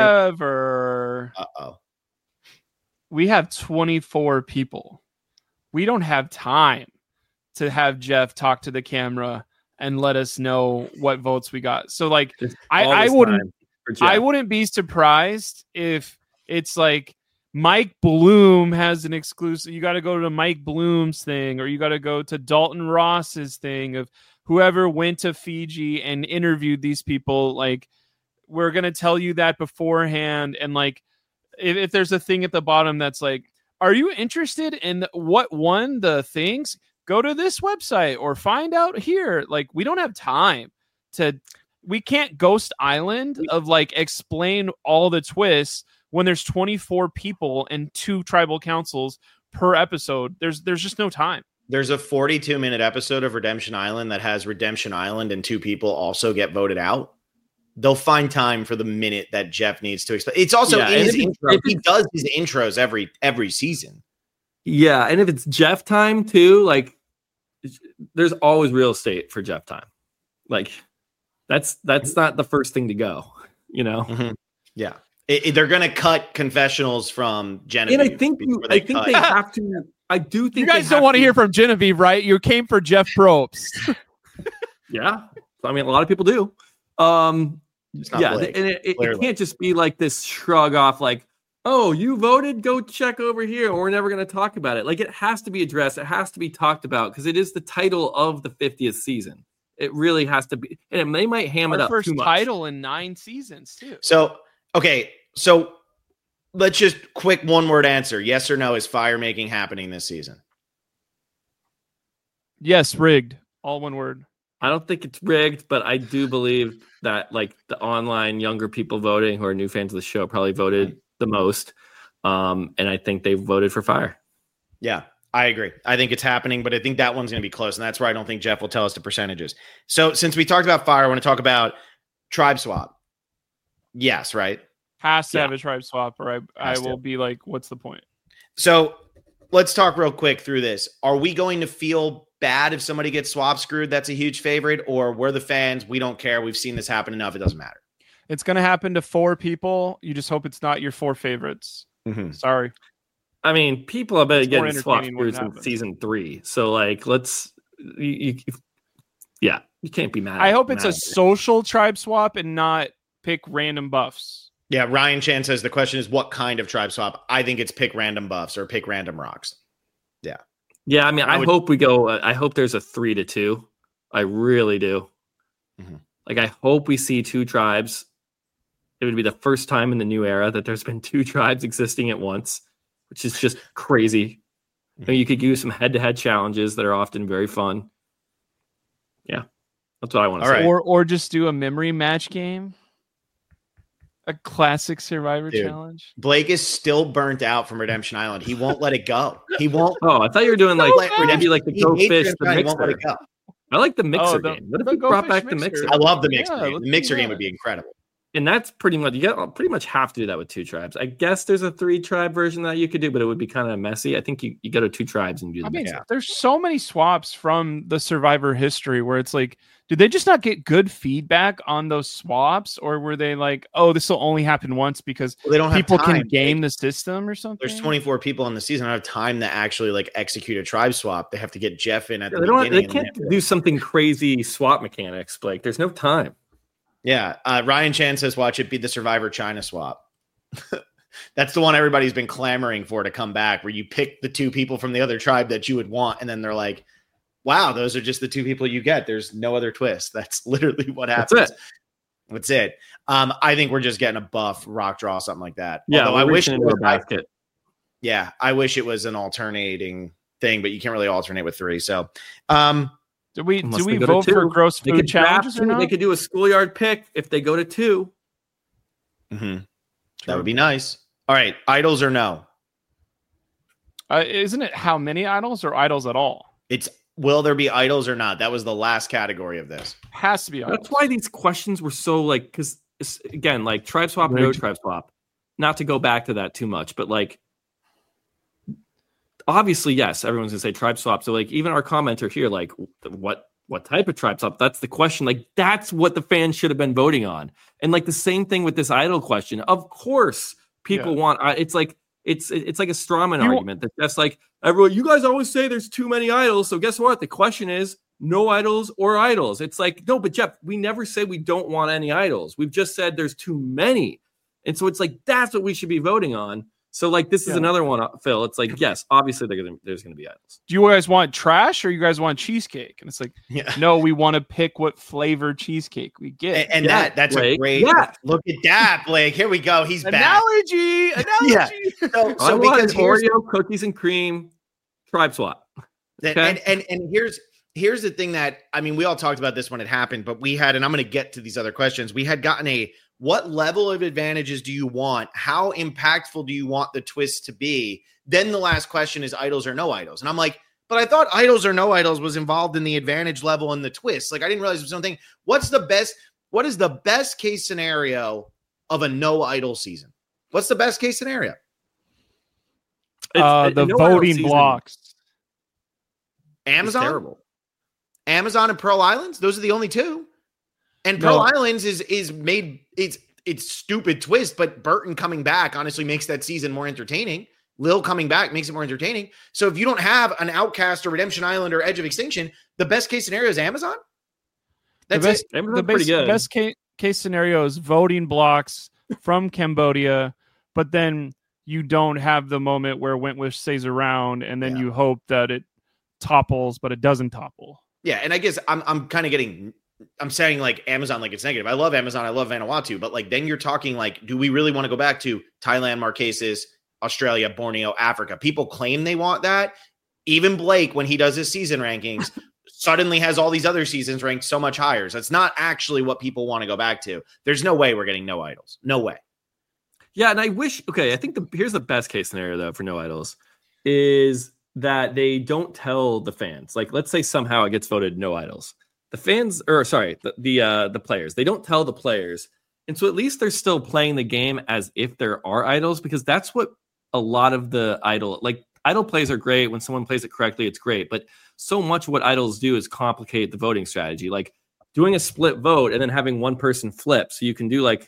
However, I don't think uh-oh. we have twenty-four people. We don't have time to have Jeff talk to the camera and let us know what votes we got. So, like, I, I wouldn't I wouldn't be surprised if it's like Mike Bloom has an exclusive. You got to go to Mike Bloom's thing, or you got to go to Dalton Ross's thing of whoever went to Fiji and interviewed these people. Like, we're going to tell you that beforehand. And like, if, if there's a thing at the bottom that's like, are you interested in what won the things? Go to this website or find out here. Like, we don't have time to, we can't Ghost Island of like explain all the twists when there's twenty-four people and two tribal councils per episode. There's, there's just no time. There's a forty-two minute episode of Redemption Island that has Redemption Island and two people also get voted out. They'll find time for the minute that Jeff needs to explain. It's also yeah, in his intro. He does his intros every every season. Yeah, and if it's Jeff time too, like there's always real estate for Jeff time. Like that's that's not the first thing to go, you know. Mm-hmm. Yeah, it, it, they're gonna cut confessionals from Genevieve. And I think you, I think cut. they have to. I do think you guys don't want to hear from Genevieve, right? You came for Jeff Probst. Yeah, I mean a lot of people do. Um, yeah, Blake, and it, it, it can't just be like this shrug off, like, oh, you voted, go check over here, or we're never going to talk about it. Like, it has to be addressed. It has to be talked about because it is the title of the fiftieth season. It really has to be. And they might ham Our it up first too much. Title in nine seasons, too. So, okay. So let's just quick one word answer. Yes or no, is fire making happening this season? Yes, rigged. All one word. I don't think it's rigged, but I do believe that like the online younger people voting who are new fans of the show probably voted the most. Um, and I think they voted for fire. Yeah, I agree. I think it's happening, but I think that one's going to be close. And that's where I don't think Jeff will tell us the percentages. So since we talked about fire, I want to talk about tribe swap. Yes, right? Has to yeah. have a tribe swap, or I, I will to. be like, what's the point? So let's talk real quick through this. Are we going to feel bad if somebody gets swap screwed? That's a huge favorite. Or we're the fans, we don't care, we've seen this happen enough, it doesn't matter? It's going to happen to four people. You just hope it's not your four favorites. Mm-hmm. Sorry. I mean, people have been getting swap screws in season three, so like let's you, you, yeah, you can't be mad. I hope it's a social tribe swap and not pick random buffs. Yeah, Ryan Chan says the question is what kind of tribe swap? I think it's pick random buffs or pick random rocks. Yeah. Yeah, I mean, I, I would, hope we go. Uh, I hope there's a three to two. I really do. Mm-hmm. Like, I hope we see two tribes. It would be the first time in the new era that there's been two tribes existing at once, which is just crazy. Mm-hmm. I mean, you could use some head-to-head challenges that are often very fun. Yeah, That's what I want to All say. right. Or or just do a memory match game. A classic Survivor Dude. challenge. Blake is still burnt out from Redemption Island. He won't let it go. He won't. Oh, I thought you were doing like Let- maybe like the he Go hates Fish Redemption the Island. He won't let mixer. it go. I like the mixer Oh, the- game. What if the we Go brought Fish back the mixer. mixer? I love the mixer Yeah, game. let's The do mixer game that. would be incredible. And that's pretty much you get pretty much have to do that with two tribes. I guess there's a three tribe version that you could do, but it would be kind of messy. I think you, you go to two tribes and do the I mean, mixer. there's so many swaps from the Survivor history where it's like, did they just not get good feedback on those swaps, or were they like, oh, this will only happen once because Well, they don't have people time. can game Like, the system or something? there's twenty-four people on the season. I don't have time to actually like execute a tribe swap. They have to get Jeff in at Yeah, the they don't. beginning. They and can't then- do something crazy swap mechanics. Like there's no time. Yeah. Uh, Ryan Chan says, watch it be the Survivor China swap. That's the one everybody's been clamoring for to come back, where you pick the two people from the other tribe that you would want. And then they're like, wow, those are just the two people you get. There's no other twist. That's literally what happens. That's it. That's it. Um, I think we're just getting a buff rock draw, something like that. Yeah, Although I we're wish it reaching into was, a basket. yeah, I wish it was an alternating thing, but you can't really alternate with three. So, um, Do we Unless do they we go to vote for two. gross They food could draft challenges or two. not? They could do a schoolyard pick if they go to two. mhm. That would be nice. All right, idols or no? Uh, isn't it how many idols or idols at all? It's will there be idols or not? That was the last category of this. Has to be idols. That's why these questions were so like because again, like tribe swap, no Rigged. tribe swap. Not to go back to that too much, but like obviously, yes, everyone's gonna say tribe swap. So like even our commenter here, like what what type of tribe swap? That's the question. Like that's what the fans should have been voting on. And like the same thing with this idol question. Of course, people Yeah. want. uh, It's like it's it's like a straw man You- argument. That that's like everyone. You guys always say there's too many idols. So guess what? The question is no idols or idols. It's like no, but Jeff, we never say we don't want any idols. We've just said there's too many. And so it's like that's what we should be voting on. So like this is Yeah. another one, uh, Phil. It's like yes, obviously they're gonna, there's going to be idols. Do you guys want trash or you guys want cheesecake? And it's like, Yeah. no, we want to pick what flavor cheesecake we get. And, and Yeah, that that's a Blake. great Yeah. look at that, Blake. Here we go. He's back. Analogy, analogy. So, I so want because here's, Oreo cookies and cream tribe swap. that, okay. and, and and here's here's the thing that I mean, we all talked about this when it happened, but we had, and I'm going to get to these other questions. We had gotten a what level of advantages do you want? How impactful do you want the twist to be? Then the last question is idols or no idols. And I'm like, but I thought idols or no idols was involved in the advantage level and the twist. Like I didn't realize it was something. What's the best? What is the best case scenario of a no idol season? What's the best case scenario? It's- Uh, it- the no idol voting season blocks. is Amazon, terrible. Amazon, and Pearl Islands. Those are the only two. And No. Pearl Islands is is made. It's it's stupid twist, but Burton coming back honestly makes that season more entertaining. Lil coming back makes it more entertaining. So if you don't have an Outcast or Redemption Island or Edge of Extinction, the best case scenario is Amazon. The That's best, it. Amazon's the pretty best, good. best case, case scenario is voting blocks from Cambodia, but then you don't have the moment where Wentworth stays around, and then Yeah. you hope that it topples, but it doesn't topple. Yeah, and I guess I'm I'm kind of getting I'm saying like Amazon like it's negative. I love Amazon, I love Vanuatu, but like then you're talking like, do we really want to go back to Thailand, Marquesas, Australia, Borneo, Africa? People claim they want that. Even Blake, when he does his season rankings, suddenly has all these other seasons ranked so much higher. So it's not actually what people want to go back to. There's no way we're getting no idols. No way. Yeah, and I wish. Okay, I think the here's the best case scenario though for no idols is that they don't tell the fans. Like, let's say somehow it gets voted no idols. The fans, or sorry, the the, uh, the players, they don't tell the players, and so at least they're still playing the game as if there are idols, because that's what a lot of the idol like idol plays are great. When someone plays it correctly, it's great, but so much what idols do is complicate the voting strategy, like doing a split vote and then having one person flip, so you can do like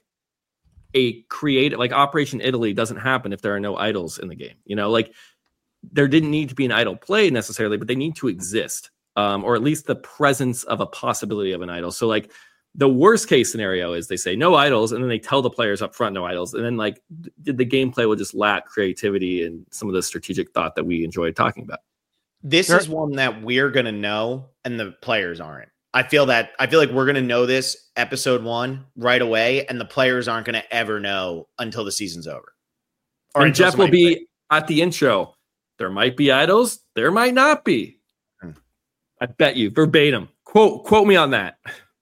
a creative, like Operation Italy doesn't happen if there are no idols in the game. You know, like there didn't need to be an idol play necessarily, but they need to exist, um, or at least the presence of a possibility of an idol. So like the worst case scenario is they say no idols, and then they tell the players up front no idols, and then like th- the gameplay will just lack creativity and some of the strategic thought that we enjoyed talking about. This There- is one that we're going to know and the players aren't. I feel that I feel like we're going to know this episode one right away, and the players aren't going to ever know until the season's over. Or And until Jeff will somebody be plays. at the intro. There might be idols. There might not be. Hmm. I bet you verbatim. Quote quote me on that.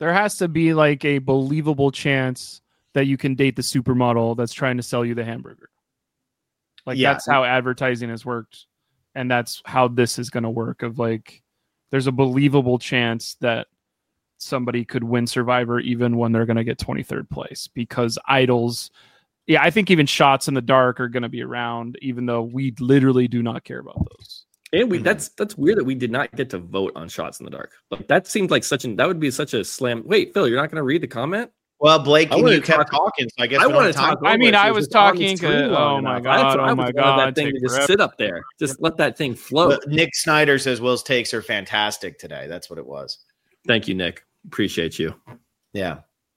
There has to be like a believable chance that you can date the supermodel that's trying to sell you the hamburger. Like yeah. That's how advertising has worked. And that's how this is going to work of like, there's a believable chance that somebody could win Survivor even when they're going to get twenty-third place because idols. Yeah. I think even shots in the dark are going to be around, even though we literally do not care about those. And we that's that's weird that we did not get to vote on shots in the dark. Like that seemed like such an that would be such a slam. Wait, Phil, you're not going to read the comment? Well, Blake, you kept talk, talking, so I guess I want to talk. I mean, I was talking. To, oh my god! I, oh my god! That thing to just sit up there, just let that thing float. Well, Nick Snyder says Will's takes are fantastic today. That's what it was. Thank you, Nick. Appreciate you. Yeah.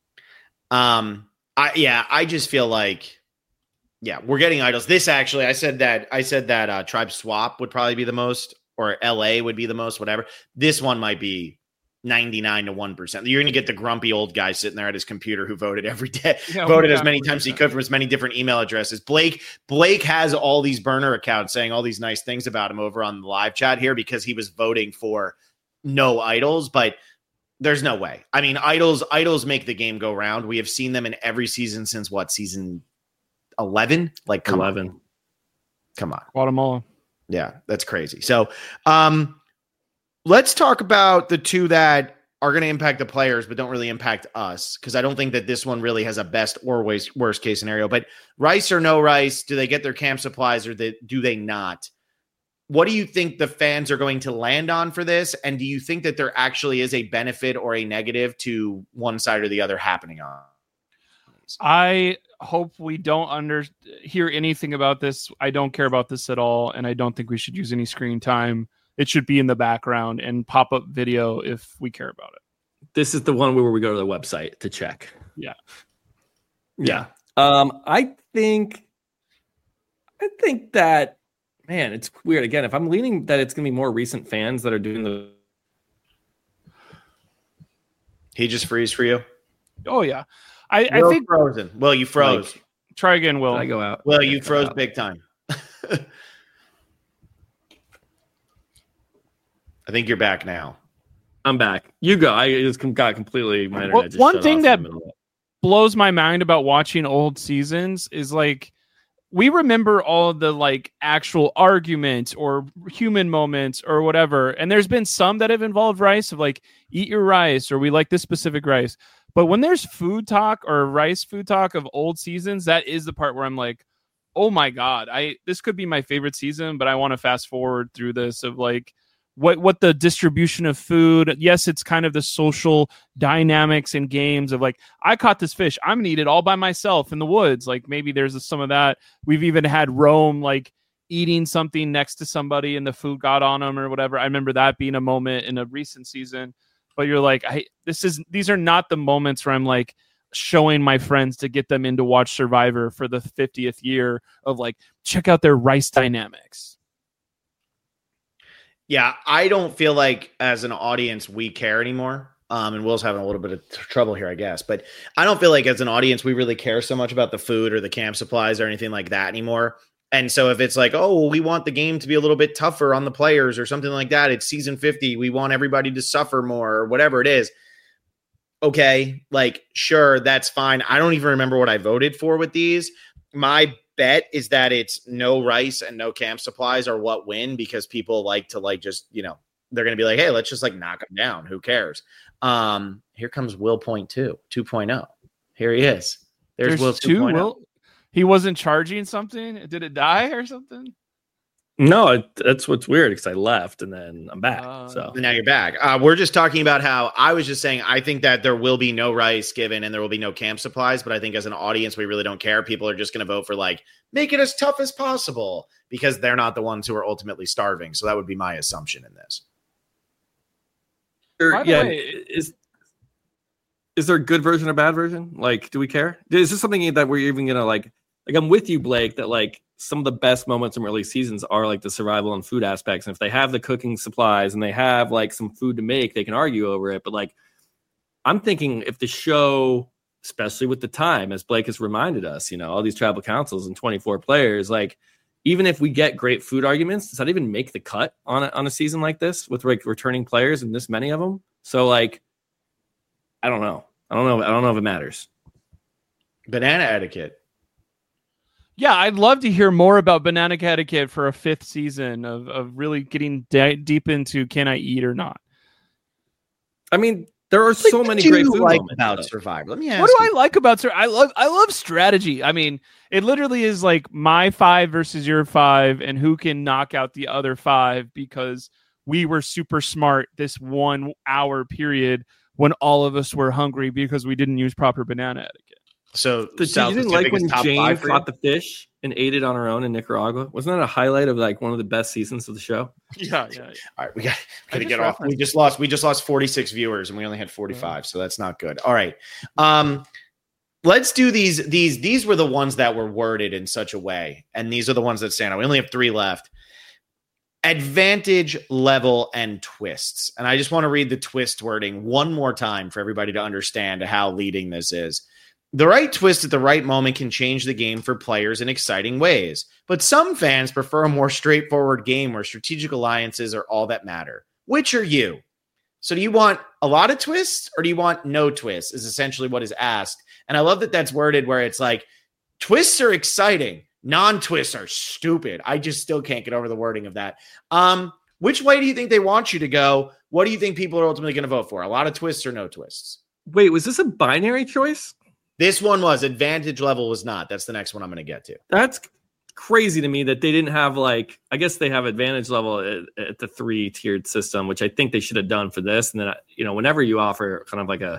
Um. I yeah. I just feel like. Yeah, we're getting idols. This actually, I said that I said that uh, Tribe Swap would probably be the most, or L A would be the most, whatever. This one might be ninety-nine to one percent. You're going to get the grumpy old guy sitting there at his computer who voted every day, yeah, voted as many times as he could from as many different email addresses. Blake Blake has all these burner accounts saying all these nice things about him over on the live chat here because he was voting for no idols, but there's no way. I mean, idols idols make the game go round. We have seen them in every season since what, season eleven? Like, come eleven. On. Come on. Guatemala. Yeah, that's crazy. So, um, let's talk about the two that are going to impact the players, but don't really impact us, because I don't think that this one really has a best or worst, worst case scenario. But rice or no rice, do they get their camp supplies or they, do they not? What do you think the fans are going to land on for this? And do you think that there actually is a benefit or a negative to one side or the other happening on? I hope we don't under hear anything about this. I don't care about this at all, and I don't think we should use any screen time. It should be in the background and pop up video if we care about it. This is the one where we go to the website to check. Yeah. Yeah. Um, I think, I think that, man, it's weird. Again, if I'm leaning that it's going to be more recent fans that are doing the. He just freeze for you? Oh, yeah. I, I think frozen. Well, you froze. Like, try again, Will. Did I go out. Well, you froze big time. I think you're back now. I'm back. You go. I just got completely my internet. Well, just one thing that that blows my mind about watching old seasons is like we remember all of the like actual arguments or human moments or whatever, and there's been some that have involved rice of like eat your rice or we like this specific rice. But when there's food talk or rice food talk of old seasons, that is the part where I'm like, oh my God, I this could be my favorite season, but I want to fast forward through this of like what what the distribution of food. Yes, it's kind of the social dynamics and games of like, I caught this fish, I'm gonna eat it all by myself in the woods. Like maybe there's some of that. We've even had Rome like eating something next to somebody and the food got on them or whatever. I remember that being a moment in a recent season. But you're like, I this is these are not the moments where I'm like showing my friends to get them in to watch Survivor for the fiftieth year of like, check out their rice dynamics. Yeah, I don't feel like as an audience we care anymore. Um, and Will's having a little bit of t- trouble here, I guess. But I don't feel like as an audience we really care so much about the food or the camp supplies or anything like that anymore. And so if it's like, oh, well, we want the game to be a little bit tougher on the players or something like that, it's season fifty, we want everybody to suffer more or whatever it is. Okay, like, sure, that's fine. I don't even remember what I voted for with these. My bet is that it's no rice and no camp supplies are what win because people like to like just, you know, they're going to be like, hey, let's just like knock them down. Who cares? Um, here comes Will point two, two point oh. Here he is. There's, There's Will two. two point oh. Will? He wasn't charging something? Did it die or something? No, it, that's what's weird because I left and then I'm back. Uh, so now you're back. Uh, we're just talking about how I was just saying I think that there will be no rice given and there will be no camp supplies. But I think as an audience, we really don't care. People are just going to vote for like make it as tough as possible because they're not the ones who are ultimately starving. So that would be my assumption in this. Or, yeah, way, is is there a good version or bad version? Like, do we care? Is this something that we're even going to like? Like, I'm with you, Blake, that like some of the best moments in early seasons are like the survival and food aspects. And if they have the cooking supplies and they have like some food to make, they can argue over it. But like, I'm thinking if the show, especially with the time, as Blake has reminded us, you know, all these tribal councils and twenty-four players, like even if we get great food arguments, does that even make the cut on a, on a season like this with like returning players and this many of them? So like, I don't know. I don't know. I don't know if it matters. Banana etiquette. Yeah, I'd love to hear more about banana etiquette for a fifth season of, of really getting de- deep into can I eat or not. I mean, there are so what many do great you food like moments about though. Survivor. Let me ask What do you. I like about Survivor? I love I love strategy. I mean, it literally is like my five versus your five, and who can knock out the other five because we were super smart this one hour period when all of us were hungry because we didn't use proper banana etiquette. So Did South you didn't Pacific like is when top Jane five for you? caught the fish and ate it on her own in Nicaragua? Wasn't that a highlight of like one of the best seasons of the show? Yeah, yeah. yeah. All right, we got I to just get off. We referenced just lost. We just lost forty-six viewers, and we only had forty-five, so that's not good. All right, um, let's do these. These these were the ones that were worded in such a way, and these are the ones that stand out. We only have three left. Advantage, level, and twists. And I just want to read the twist wording one more time for everybody to understand how leading this is. The right twist at the right moment can change the game for players in exciting ways, but some fans prefer a more straightforward game where strategic alliances are all that matter. Which are you? So do you want a lot of twists or do you want no twists is essentially what is asked. And I love that that's worded where it's like twists are exciting. Non-twists are stupid. I just still can't get over the wording of that. Um, which way do you think they want you to go? What do you think people are ultimately going to vote for? A lot of twists or no twists? Wait, was this a binary choice? This one was. Advantage, level was not. That's the next one I'm going to get to. That's crazy to me that they didn't have like, I guess they have advantage level at, at the three tiered system, which I think they should have done for this. And then, you know, whenever you offer kind of like a,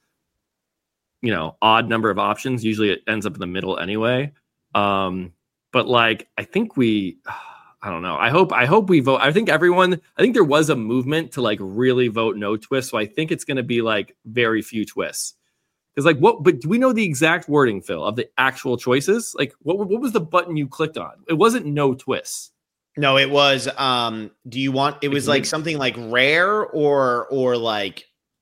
you know, odd number of options, usually it ends up in the middle anyway. Um, but like, I think we, I don't know. I hope, I hope we vote. I think everyone, I think there was a movement to like really vote no twist. So I think it's going to be like very few twists. Because like what, but do we know the exact wording, Phil, of the actual choices? Like what, what was the button you clicked on? It wasn't no twists. No, it was, um, do you want, it was like something like rare or, or like,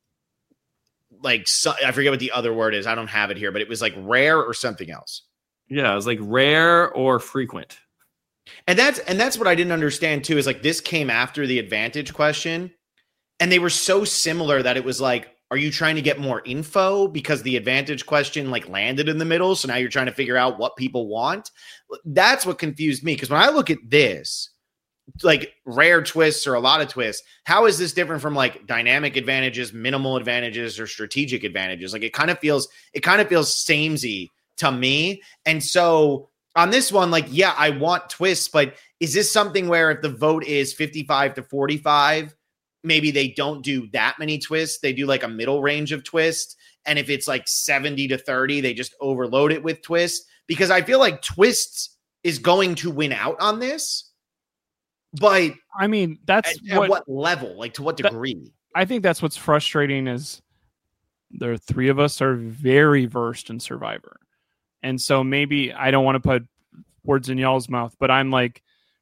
like, so, I forget what the other word is. I don't have it here, but it was like rare or something else. Yeah. It was like rare or frequent. And that's, and that's what I didn't understand too, is like, this came after the advantage question and they were so similar that it was like, are you trying to get more info because the advantage question like landed in the middle? So now you're trying to figure out what people want. That's what confused me. Because when I look at this, like rare twists or a lot of twists, how is this different from like dynamic advantages, minimal advantages, or strategic advantages? Like it kind of feels, it kind of feels samey to me. And so on this one, like, yeah, I want twists, but is this something where if the vote is fifty-five to forty-five, maybe they don't do that many twists. They do like a middle range of twists. And if it's like seventy to thirty, they just overload it with twists because I feel like twists is going to win out on this. But I mean, that's at, what, at what level, like to what degree? That, I think that's what's frustrating is the three of us are very versed in Survivor. And so maybe I don't want to put words in y'all's mouth, but I'm like,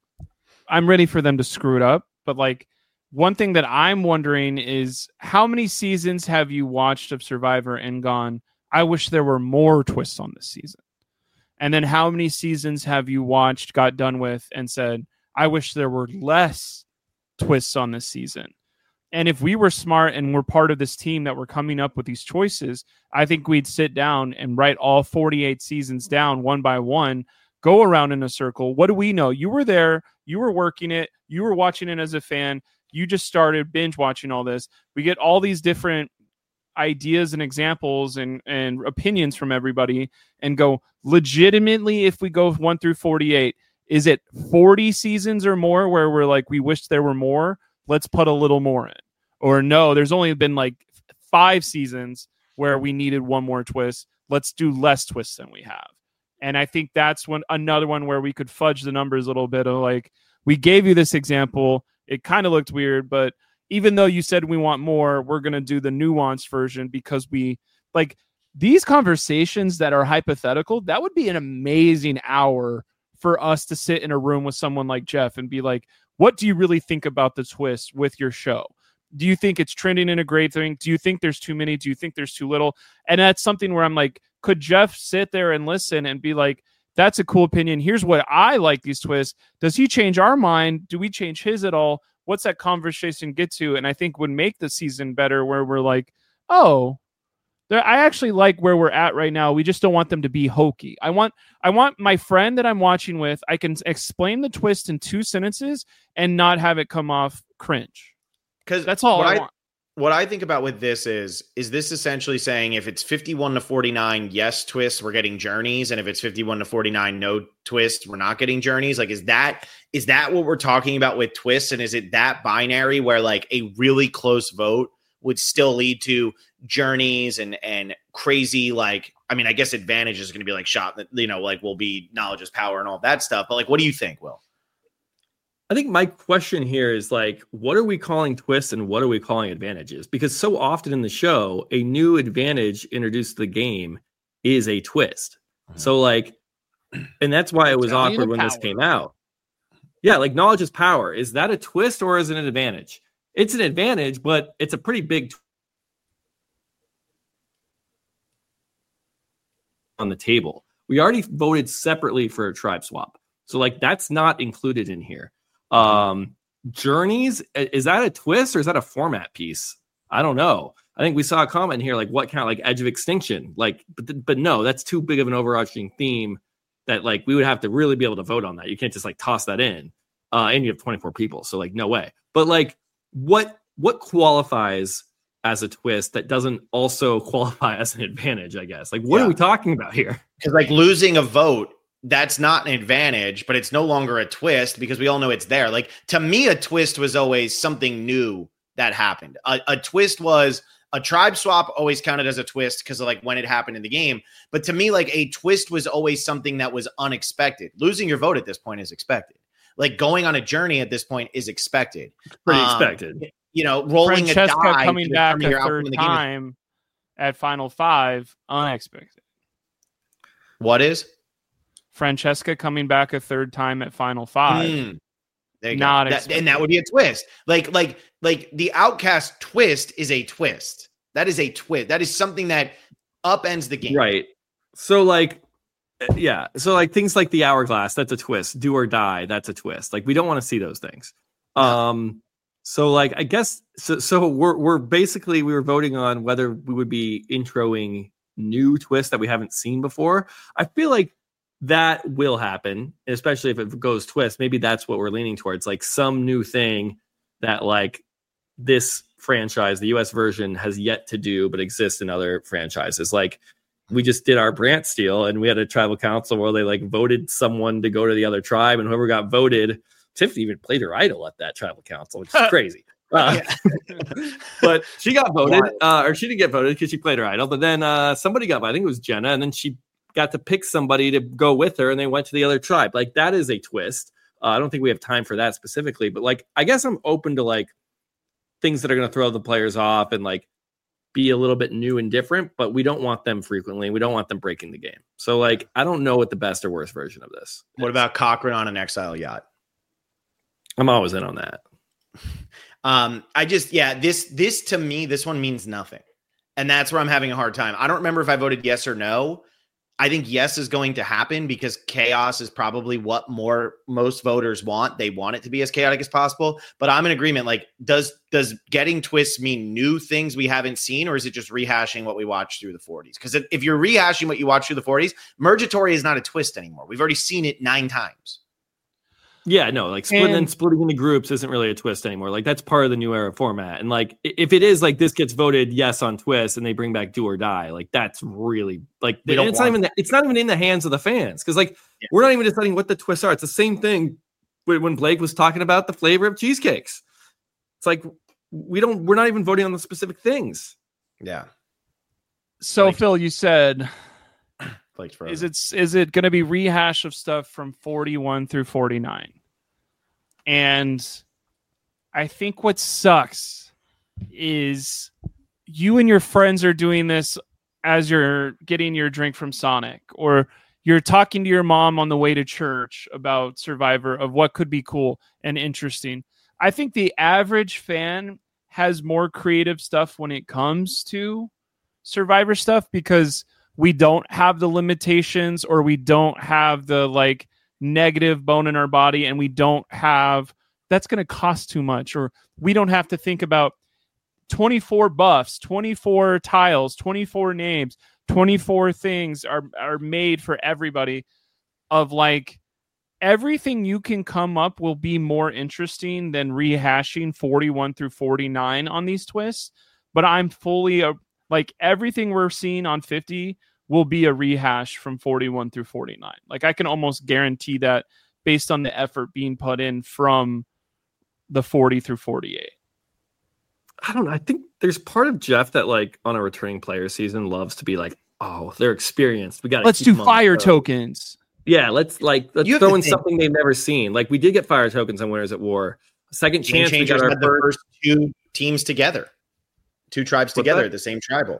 I'm ready for them to screw it up. But like, one thing that I'm wondering is how many seasons have you watched of Survivor and gone, I wish there were more twists on this season? And then how many seasons have you watched, got done with, and said, I wish there were less twists on this season? And if we were smart and we're part of this team that we're coming up with these choices, I think we'd sit down and write all forty-eight seasons down one by one, go around in a circle. What do we know? You were there. You were working it. You were watching it as a fan. You just started binge watching all this. We get all these different ideas and examples and, and opinions from everybody and go legitimately, if we go one through forty-eight, is it forty seasons or more where we're like, we wish there were more? Let's put a little more in. Or no, there's only been like five seasons where we needed one more twist. Let's do less twists than we have. And I think that's one another one where we could fudge the numbers a little bit of like, we gave you this example. It kind of looked weird, but even though you said we want more, we're going to do the nuanced version because we like these conversations that are hypothetical. That would be an amazing hour for us to sit in a room with someone like Jeff and be like, what do you really think about the twist with your show? Do you think it's trending in a great thing? Do you think there's too many? Do you think there's too little? And that's something where I'm like, could Jeff sit there and listen and be like, that's a cool opinion. Here's what I like these twists. Does he change our mind? Do we change his at all? What's that conversation get to? And I think would make the season better where we're like, oh, They're, I actually like where we're at right now. We just don't want them to be hokey. I want I want my friend that I'm watching with, I can explain the twist in two sentences and not have it come off cringe. Because that's all I, I want. What I think about with this is, is this essentially saying if it's fifty-one to forty-nine, yes, twist, we're getting journeys. And if it's fifty-one to forty-nine, no twist, we're not getting journeys. Like, is that, is that what we're talking about with twists? And is it that binary where like a really close vote would still lead to journeys and, and crazy, like, I mean, I guess advantage is going to be like shot that, you know, like will be knowledge is power and all that stuff. But like, what do you think, Will? I think my question here is like, what are we calling twists and what are we calling advantages? Because so often in the show, a new advantage introduced to the game is a twist. Mm-hmm. So like, and that's why it was awkward when this came out. Yeah, like knowledge is power. Is that a twist or is it an advantage? It's an advantage, but it's a pretty big twist on the table. We already voted separately for a tribe swap. So like, that's not included in here. Um, journeys, is that a twist or is that a format piece? I don't know. I think we saw a comment here, like what kind of like Edge of Extinction, like, but, but no, that's too big of an overarching theme that like, we would have to really be able to vote on that. You can't just like toss that in, uh, and you have twenty-four people. So like, no way. But like what, what qualifies as a twist that doesn't also qualify as an advantage, I guess? Like, what yeah. are we talking about here? Because like losing a vote, that's not an advantage, but it's no longer a twist because we all know it's there. Like to me, a twist was always something new that happened. A, a twist was a tribe swap always counted as a twist because of like when it happened in the game. But to me, like a twist was always something that was unexpected. Losing your vote at this point is expected. Like going on a journey at this point is expected. Pretty um, expected. You know, rolling Francesca a die coming back a third the time is- at Final Five, unexpected. What is? Francesca coming back a third time at Final Five. Mm, there you not go. That, and that would be a twist. Like, like, like the Outcast twist is a twist. That is a twist. That is something that upends the game. Right. So like, yeah. So like things like the Hourglass, that's a twist. Do or die, that's a twist. Like we don't want to see those things. No. Um. So like, I guess, so, so we're, we're basically, we were voting on whether we would be introing new twists that we haven't seen before. I feel like that will happen, especially if it goes twist. Maybe that's what we're leaning towards, like some new thing that like this franchise, the U S version, has yet to do, but exists in other franchises. Like we just did our Brant steal and we had a tribal council where they like voted someone to go to the other tribe, and whoever got voted, Tiffany even played her idol at that tribal council, which is crazy. Uh, but she got voted, uh, or she didn't get voted because she played her idol. But then uh, somebody got, I think it was Jenna, and then she got to pick somebody to go with her, and they went to the other tribe. Like that is a twist. Uh, I don't think we have time for that specifically, but like I guess I'm open to like things that are going to throw the players off and like be a little bit new and different. But we don't want them frequently. We don't want them breaking the game. So like I don't know what the best or worst version of this. What is. About Cochran on an exile yacht? I'm always in on that. Um, I just, yeah, this, this to me, this one means nothing. And that's where I'm having a hard time. I don't remember if I voted yes or no. I think yes is going to happen because chaos is probably what more most voters want. They want it to be as chaotic as possible, but I'm in agreement. Like, does, does getting twists mean new things we haven't seen, or is it just rehashing what we watched through the forties? Because if, if you're rehashing what you watched through the forties, Mergatory is not a twist anymore. We've already seen it nine times. Yeah, no, like splitting and splitting into groups isn't really a twist anymore. Like that's part of the new era format. And like if it is like this gets voted yes on twist and they bring back do or die, like that's really like it's not even the, it's not even in the hands of the fans because like yeah. we're not even deciding what the twists are. It's the same thing when Blake was talking about the flavor of cheesecakes. It's like we don't we're not even voting on the specific things. Yeah. So like, Phil, you said Blake's is it is it going to be rehash of stuff from forty-one through forty-nine? And I think what sucks is you and your friends are doing this as you're getting your drink from Sonic, or you're talking to your mom on the way to church about Survivor, of what could be cool and interesting. I think the average fan has more creative stuff when it comes to Survivor stuff because we don't have the limitations, or we don't have the like negative bone in our body, and we don't have that's going to cost too much, or we don't have to think about twenty-four buffs, twenty-four tiles, twenty-four names, twenty-four things are, are made for everybody of like everything you can come up will be more interesting than rehashing forty-one through forty-nine on these twists. But I'm fully uh, like everything we're seeing on fifty will be a rehash from forty-one through forty-nine. Like I can almost guarantee that based on the effort being put in from the forty through forty-eight. I don't know. I think there's part of Jeff that like on a returning player season loves to be like, oh, they're experienced. We got let's do fire tokens. Yeah, let's like let's throw in something they've never seen. Like we did get fire tokens on Winners at War. Second Game chance we Changers got our had the first two teams together, two tribes What's together, that? the same tribal.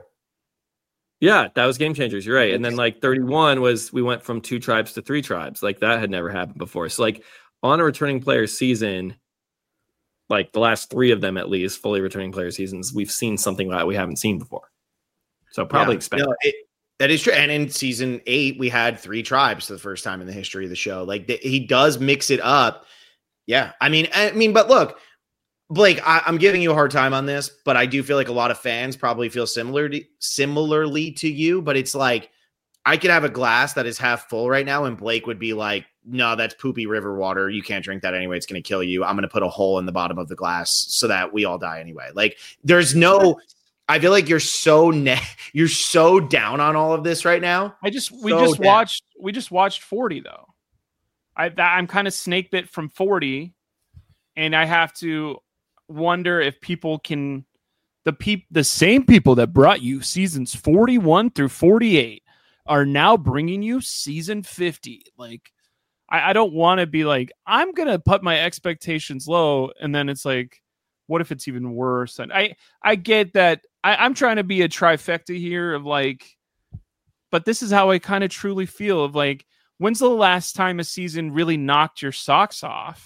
Yeah, that was Game Changers. You're right. And then like thirty-one was we went from two tribes to three tribes. Like that had never happened before. So like on a returning player season, like the last three of them at least, fully returning player seasons, we've seen something that we haven't seen before. So probably yeah. expect no, it, that is true. And in season eight, we had three tribes for the first time in the history of the show. Like the, he does mix it up. Yeah. I mean, I mean, but look, Blake, I, I'm giving you a hard time on this, but I do feel like a lot of fans probably feel similar to, similarly to you. But it's like I could have a glass that is half full right now, and Blake would be like, "No, that's poopy river water. You can't drink that anyway. It's going to kill you. I'm going to put a hole in the bottom of the glass so that we all die anyway." Like, there's no. I feel like you're so ne- you're so down on all of this right now. I just we So just down. watched we just watched forty though. I that, I'm kind of snake bit from forty, and I have to wonder if people can the peop the same people that brought you seasons forty-one through forty-eight are now bringing you season fifty. Like I, I don't want to be like I'm gonna put my expectations low, and then it's like, what if it's even worse? And I I get that I, I'm trying to be a trifecta here of like, but this is how I kind of truly feel of like, when's the last time a season really knocked your socks off?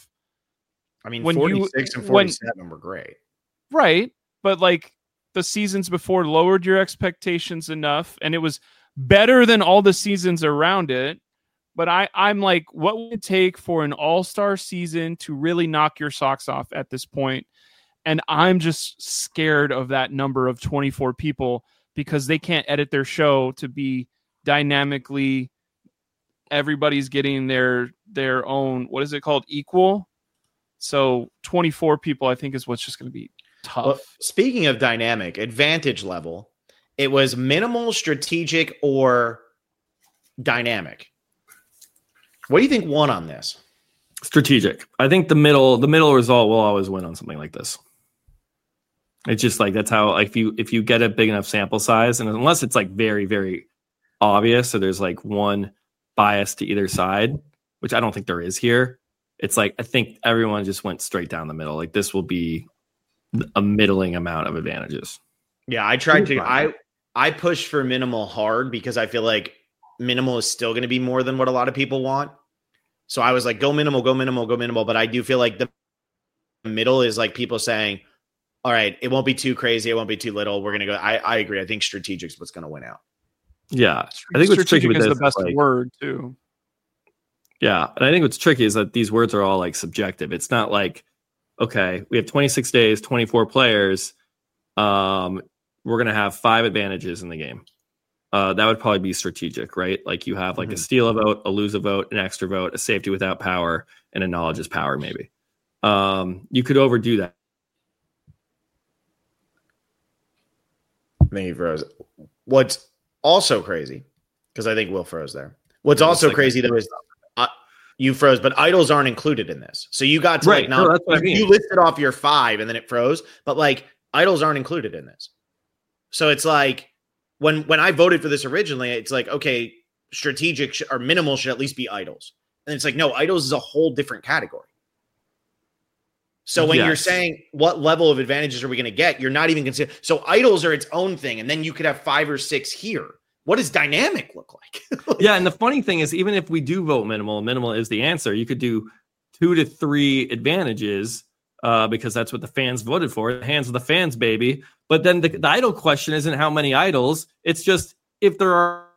I mean, when forty-six you, and forty-seven when, were great. Right. But like the seasons before lowered your expectations enough, and it was better than all the seasons around it. But I, I'm like, what would it take for an all-star season to really knock your socks off at this point? And I'm just scared of that number of twenty-four people because they can't edit their show to be dynamically. Everybody's getting their their own, what is it called? Equal. So twenty-four people, I think, is what's just going to be tough. Well, speaking of dynamic, advantage level, it was minimal, strategic, or dynamic. What do you think won on this? Strategic. I think the middle the middle result will always win on something like this. It's just like that's how like if you if you get a big enough sample size, and unless it's like very very obvious, so there's like one bias to either side, which I don't think there is here. It's like I think everyone just went straight down the middle. Like this will be a middling amount of advantages. Yeah, I tried to I I pushed for minimal hard because I feel like minimal is still going to be more than what a lot of people want. So I was like, go minimal, go minimal, go minimal. But I do feel like the middle is like people saying, all right, it won't be too crazy. It won't be too little. We're going to go. I, I agree. I think strategic is what's going to win out. Yeah. I think what's tricky with is this the best like, word too. Yeah. And I think what's tricky is that these words are all like subjective. It's not like, okay, we have twenty-six days, twenty-four players. Um, we're going to have five advantages in the game. Uh, that would probably be strategic, right? Like you have like mm-hmm. a steal a vote, a lose a vote, an extra vote, a safety without power, and a knowledge is power, maybe. Um, you could overdo that. I think he froze. What's also crazy, because I think Will froze there. What's also like crazy, though, is uh, you froze, but idols aren't included in this. So you got to right. like not, no, that's what I mean. You listed off your five and then it froze, but like idols aren't included in this. So it's like, When when I voted for this originally, it's like, okay, strategic sh- or minimal should at least be idols. And it's like, no, idols is a whole different category. So when yes. you're saying what level of advantages are we going to get, you're not even considering. So idols are its own thing. And then you could have five or six here. What does dynamic look like? Yeah. And the funny thing is, even if we do vote minimal, minimal is the answer. You could do two to three advantages uh, because that's what the fans voted for. The hands of the fans, baby. But then the, the idol question isn't how many idols. It's just if there are.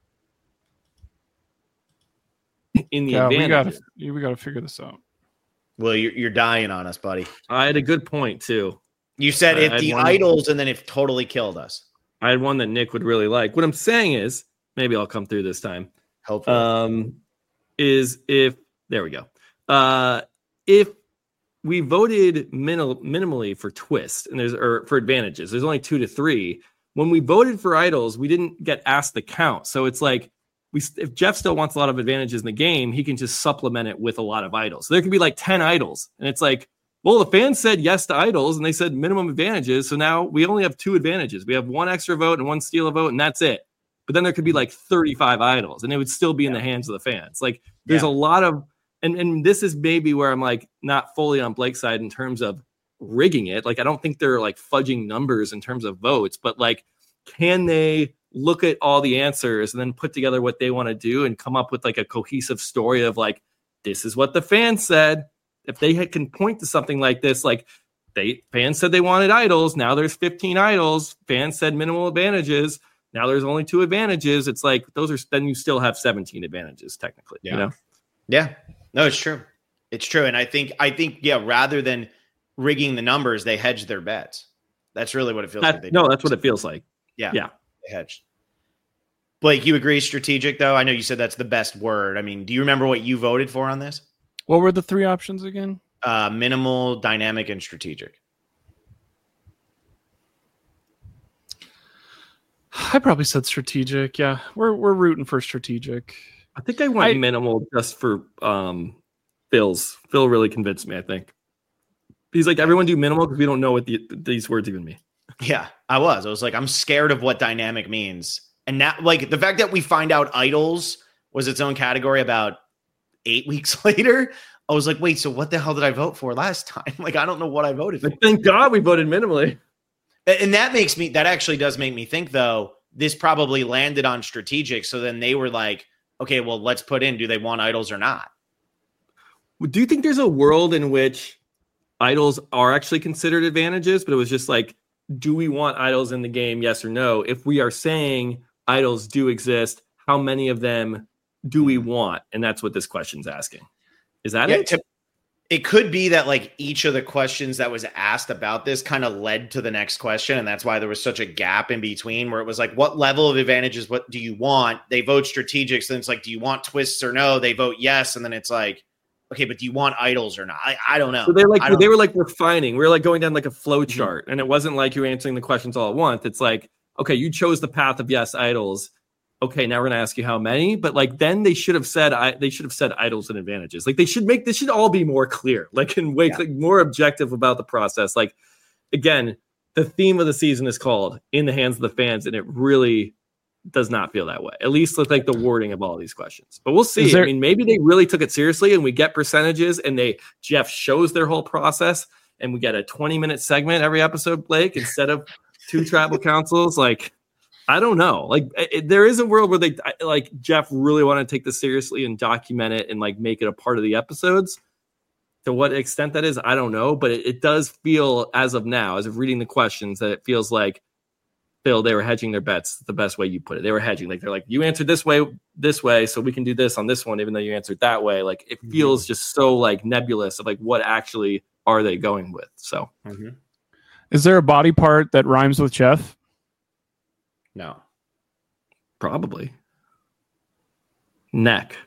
In the yeah, advantage. we gotta we gotta figure this out. Well, you're, you're dying on us, buddy. I had a good point too. You said I, if I the one, idols, and then it totally killed us. I had one that Nick would really like. What I'm saying is, maybe I'll come through this time. Hopefully. Um, is if there we go. Uh, if we voted minimal, minimally for twist and there's or for advantages, there's only two to three. When we voted for idols, we didn't get asked the count. So it's like we if Jeff still wants a lot of advantages in the game, he can just supplement it with a lot of idols. So there could be like ten idols, and it's like, well, the fans said yes to idols and they said minimum advantages. So now we only have two advantages. We have one extra vote and one steal a vote, and that's it. But then there could be like thirty-five idols, and it would still be yeah. in the hands of the fans. Like there's yeah. a lot of, and, and this is maybe where I'm like not fully on Blake's side in terms of rigging it. Like I don't think they're like fudging numbers in terms of votes, but like, can they look at all the answers and then put together what they want to do and come up with like a cohesive story of like, this is what the fans said. If they had, can point to something like this, like they fans said they wanted idols. Now there's fifteen idols. Fans said minimal advantages. Now there's only two advantages. It's like those are then you still have seventeen advantages technically. Yeah. You know? Yeah. No, it's true. It's true. And I think I think, yeah, rather than rigging the numbers, they hedged their bets. That's really what it feels that, like. They no, do. that's what it feels like. Yeah. Yeah. They hedged. Blake, you agree strategic though? I know you said that's the best word. I mean, do you remember what you voted for on this? What were the three options again? Uh, minimal, dynamic, and strategic. I probably said strategic. Yeah, we're we're rooting for strategic. I think I went I, minimal just for um, Phil's. Phil really convinced me, I think. He's like, everyone do minimal because we don't know what the, these words even mean. Yeah, I was. I was like, I'm scared of what dynamic means. And now, like, the fact that we find out idols was its own category about eight weeks later, I was like, wait, so what the hell did I vote for last time? Like, I don't know what I voted for. But thank God we voted minimally. And that makes me, that actually does make me think, though, this probably landed on strategic. So then they were like, okay, well, let's put in, do they want idols or not? Do you think there's a world in which idols are actually considered advantages, but it was just like, do we want idols in the game? Yes or no? If we are saying idols do exist, how many of them do we want? And that's what this question's asking. Is that yeah, it? To, it could be that like each of the questions that was asked about this kind of led to the next question. And that's why there was such a gap in between where it was like, what level of advantages, what do you want? They vote strategic. So then it's like, do you want twists or no? They vote yes. And then it's like, okay, but do you want idols or not? I, I don't know. So they're like, they they were like refining. We were like going down like a flow Mm-hmm. chart. And it wasn't like you were answering the questions all at once. It's like, okay, you chose the path of yes, idols. Okay, now we're gonna ask you how many, but like then they should have said I they should have said idols and advantages. Like they should make this should all be more clear, like and way Yeah. like, more objective about the process. Like again, the theme of the season is called "In the Hands of the Fans," and it really does not feel that way. At least with like the wording of all these questions. But we'll see. There- I mean, maybe they really took it seriously, and we get percentages, and they Jeff shows their whole process, and we get a twenty minute segment every episode, Blake, instead of two tribal councils. Like. I don't know. Like it, there is a world where they like Jeff really want to take this seriously and document it and like make it a part of the episodes. To what extent that is, I don't know. But it, it does feel as of now, as of reading the questions, that it feels like Phil, they were hedging their bets. The best way you put it, they were hedging. Like they're like, you answered this way, this way, so we can do this on this one, even though you answered that way. Like it feels mm-hmm. just so like nebulous of like what actually are they going with. So, mm-hmm. Is there a body part that rhymes with Jeff? No. Probably. Neck.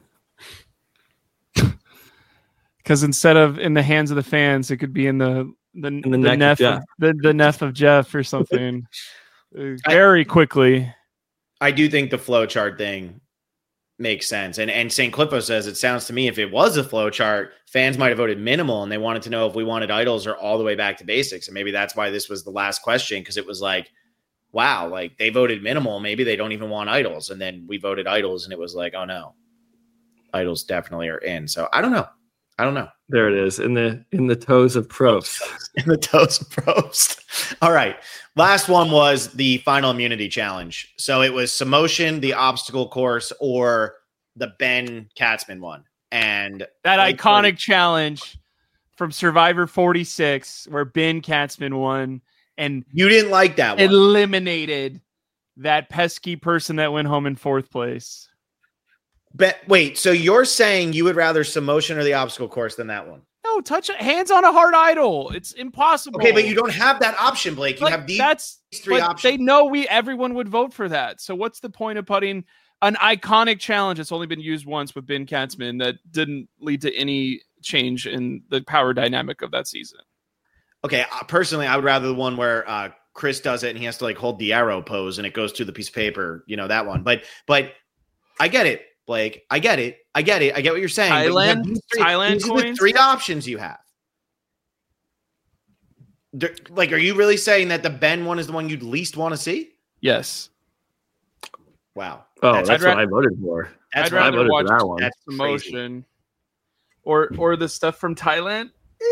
Because instead of in the hands of the fans, it could be in the the, in the, the neck neff of of, the, the neff of Jeff or something. Very quickly. I do think the flow chart thing makes sense. And and Saint Cliffo says it sounds to me if it was a flow chart, fans might have voted minimal and they wanted to know if we wanted idols or all the way back to basics. And maybe that's why this was the last question, because it was like, wow, like they voted minimal. Maybe they don't even want idols. And then we voted idols and it was like, oh no, idols definitely are in. So I don't know. I don't know. There it is in the in the toes of Probst. In the toes of Probst. All right. Last one was the final immunity challenge. So it was Samotion, the obstacle course, or the Ben Katzman one. And that like, iconic like, challenge from Survivor forty-six where Ben Katzman won. And you didn't like that one. Eliminated that pesky person that went home in fourth place. But wait, so you're saying you would rather Samotion or the obstacle course than that one? No no, touch hands on a hard idol. It's impossible. Okay, but you don't have that option, Blake. You like, have these that's, three options. They know we everyone would vote for that. So what's the point of putting an iconic challenge that's only been used once with Ben Katzman that didn't lead to any change in the power dynamic of that season? Okay, uh, personally, I would rather the one where uh, Chris does it and he has to like hold the arrow pose and it goes to the piece of paper, you know, that one. But but I get it, Blake. I get it. I get it. I get what you're saying. Thailand, you three, Thailand these coins? are the three options you have. They're, like, are you really saying that the Ben one is the one you'd least want to see? Yes. Wow. Oh, that's, that's I'd what ra- I voted for. That's I'd what I rather voted watch for that one. That's Emotion or or the stuff from Thailand.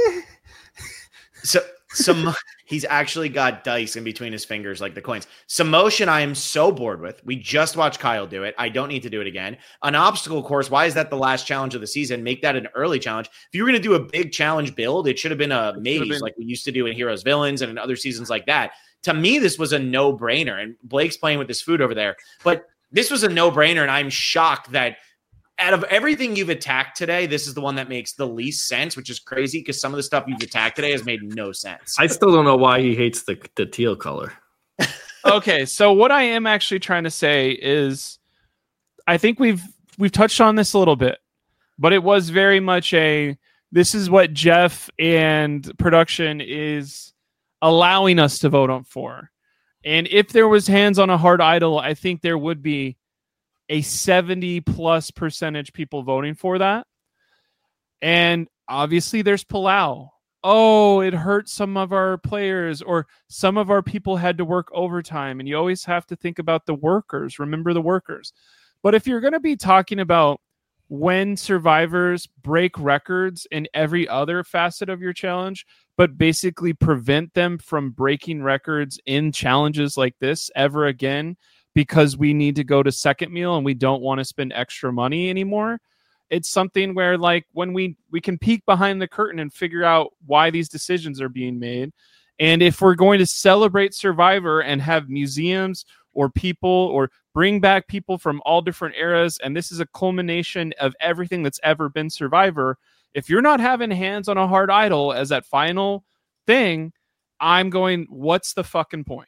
So some he's actually got dice in between his fingers like the coins. Samotion, I am so bored with. We just watched Kyle do it. I don't need to do it again. An obstacle course. Why is that the last challenge of the season? Make that an early challenge. If you were going to do a big challenge build, it should have been a maze been. like we used to do in Heroes Villains and in other seasons like that. To me, this was a no brainer. And Blake's playing with his food over there, but this was a no brainer. And I'm shocked that out of everything you've attacked today, this is the one that makes the least sense, which is crazy because some of the stuff you've attacked today has made no sense. I still don't know why he hates the, the teal color. Okay, so what I am actually trying to say is I think we've we've touched on this a little bit, but it was very much a this is what Jeff and production is allowing us to vote on for. And if there was hands on a hard idol, I think there would be a seventy plus percentage people voting for that. And obviously there's Palau. Oh, it hurt some of our players or some of our people had to work overtime. And you always have to think about the workers. Remember the workers. But if you're going to be talking about when survivors break records in every other facet of your challenge, but basically prevent them from breaking records in challenges like this ever again, because we need to go to second meal and we don't want to spend extra money anymore. It's something where like when we, we can peek behind the curtain and figure out why these decisions are being made. And if we're going to celebrate Survivor and have museums or people or bring back people from all different eras, and this is a culmination of everything that's ever been Survivor, if you're not having hands on a hard idol as that final thing, I'm going, what's the fucking point?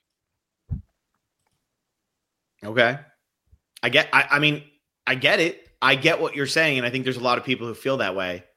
Okay. I get, I, I mean, I get it. I get what you're saying. And I think there's a lot of people who feel that way.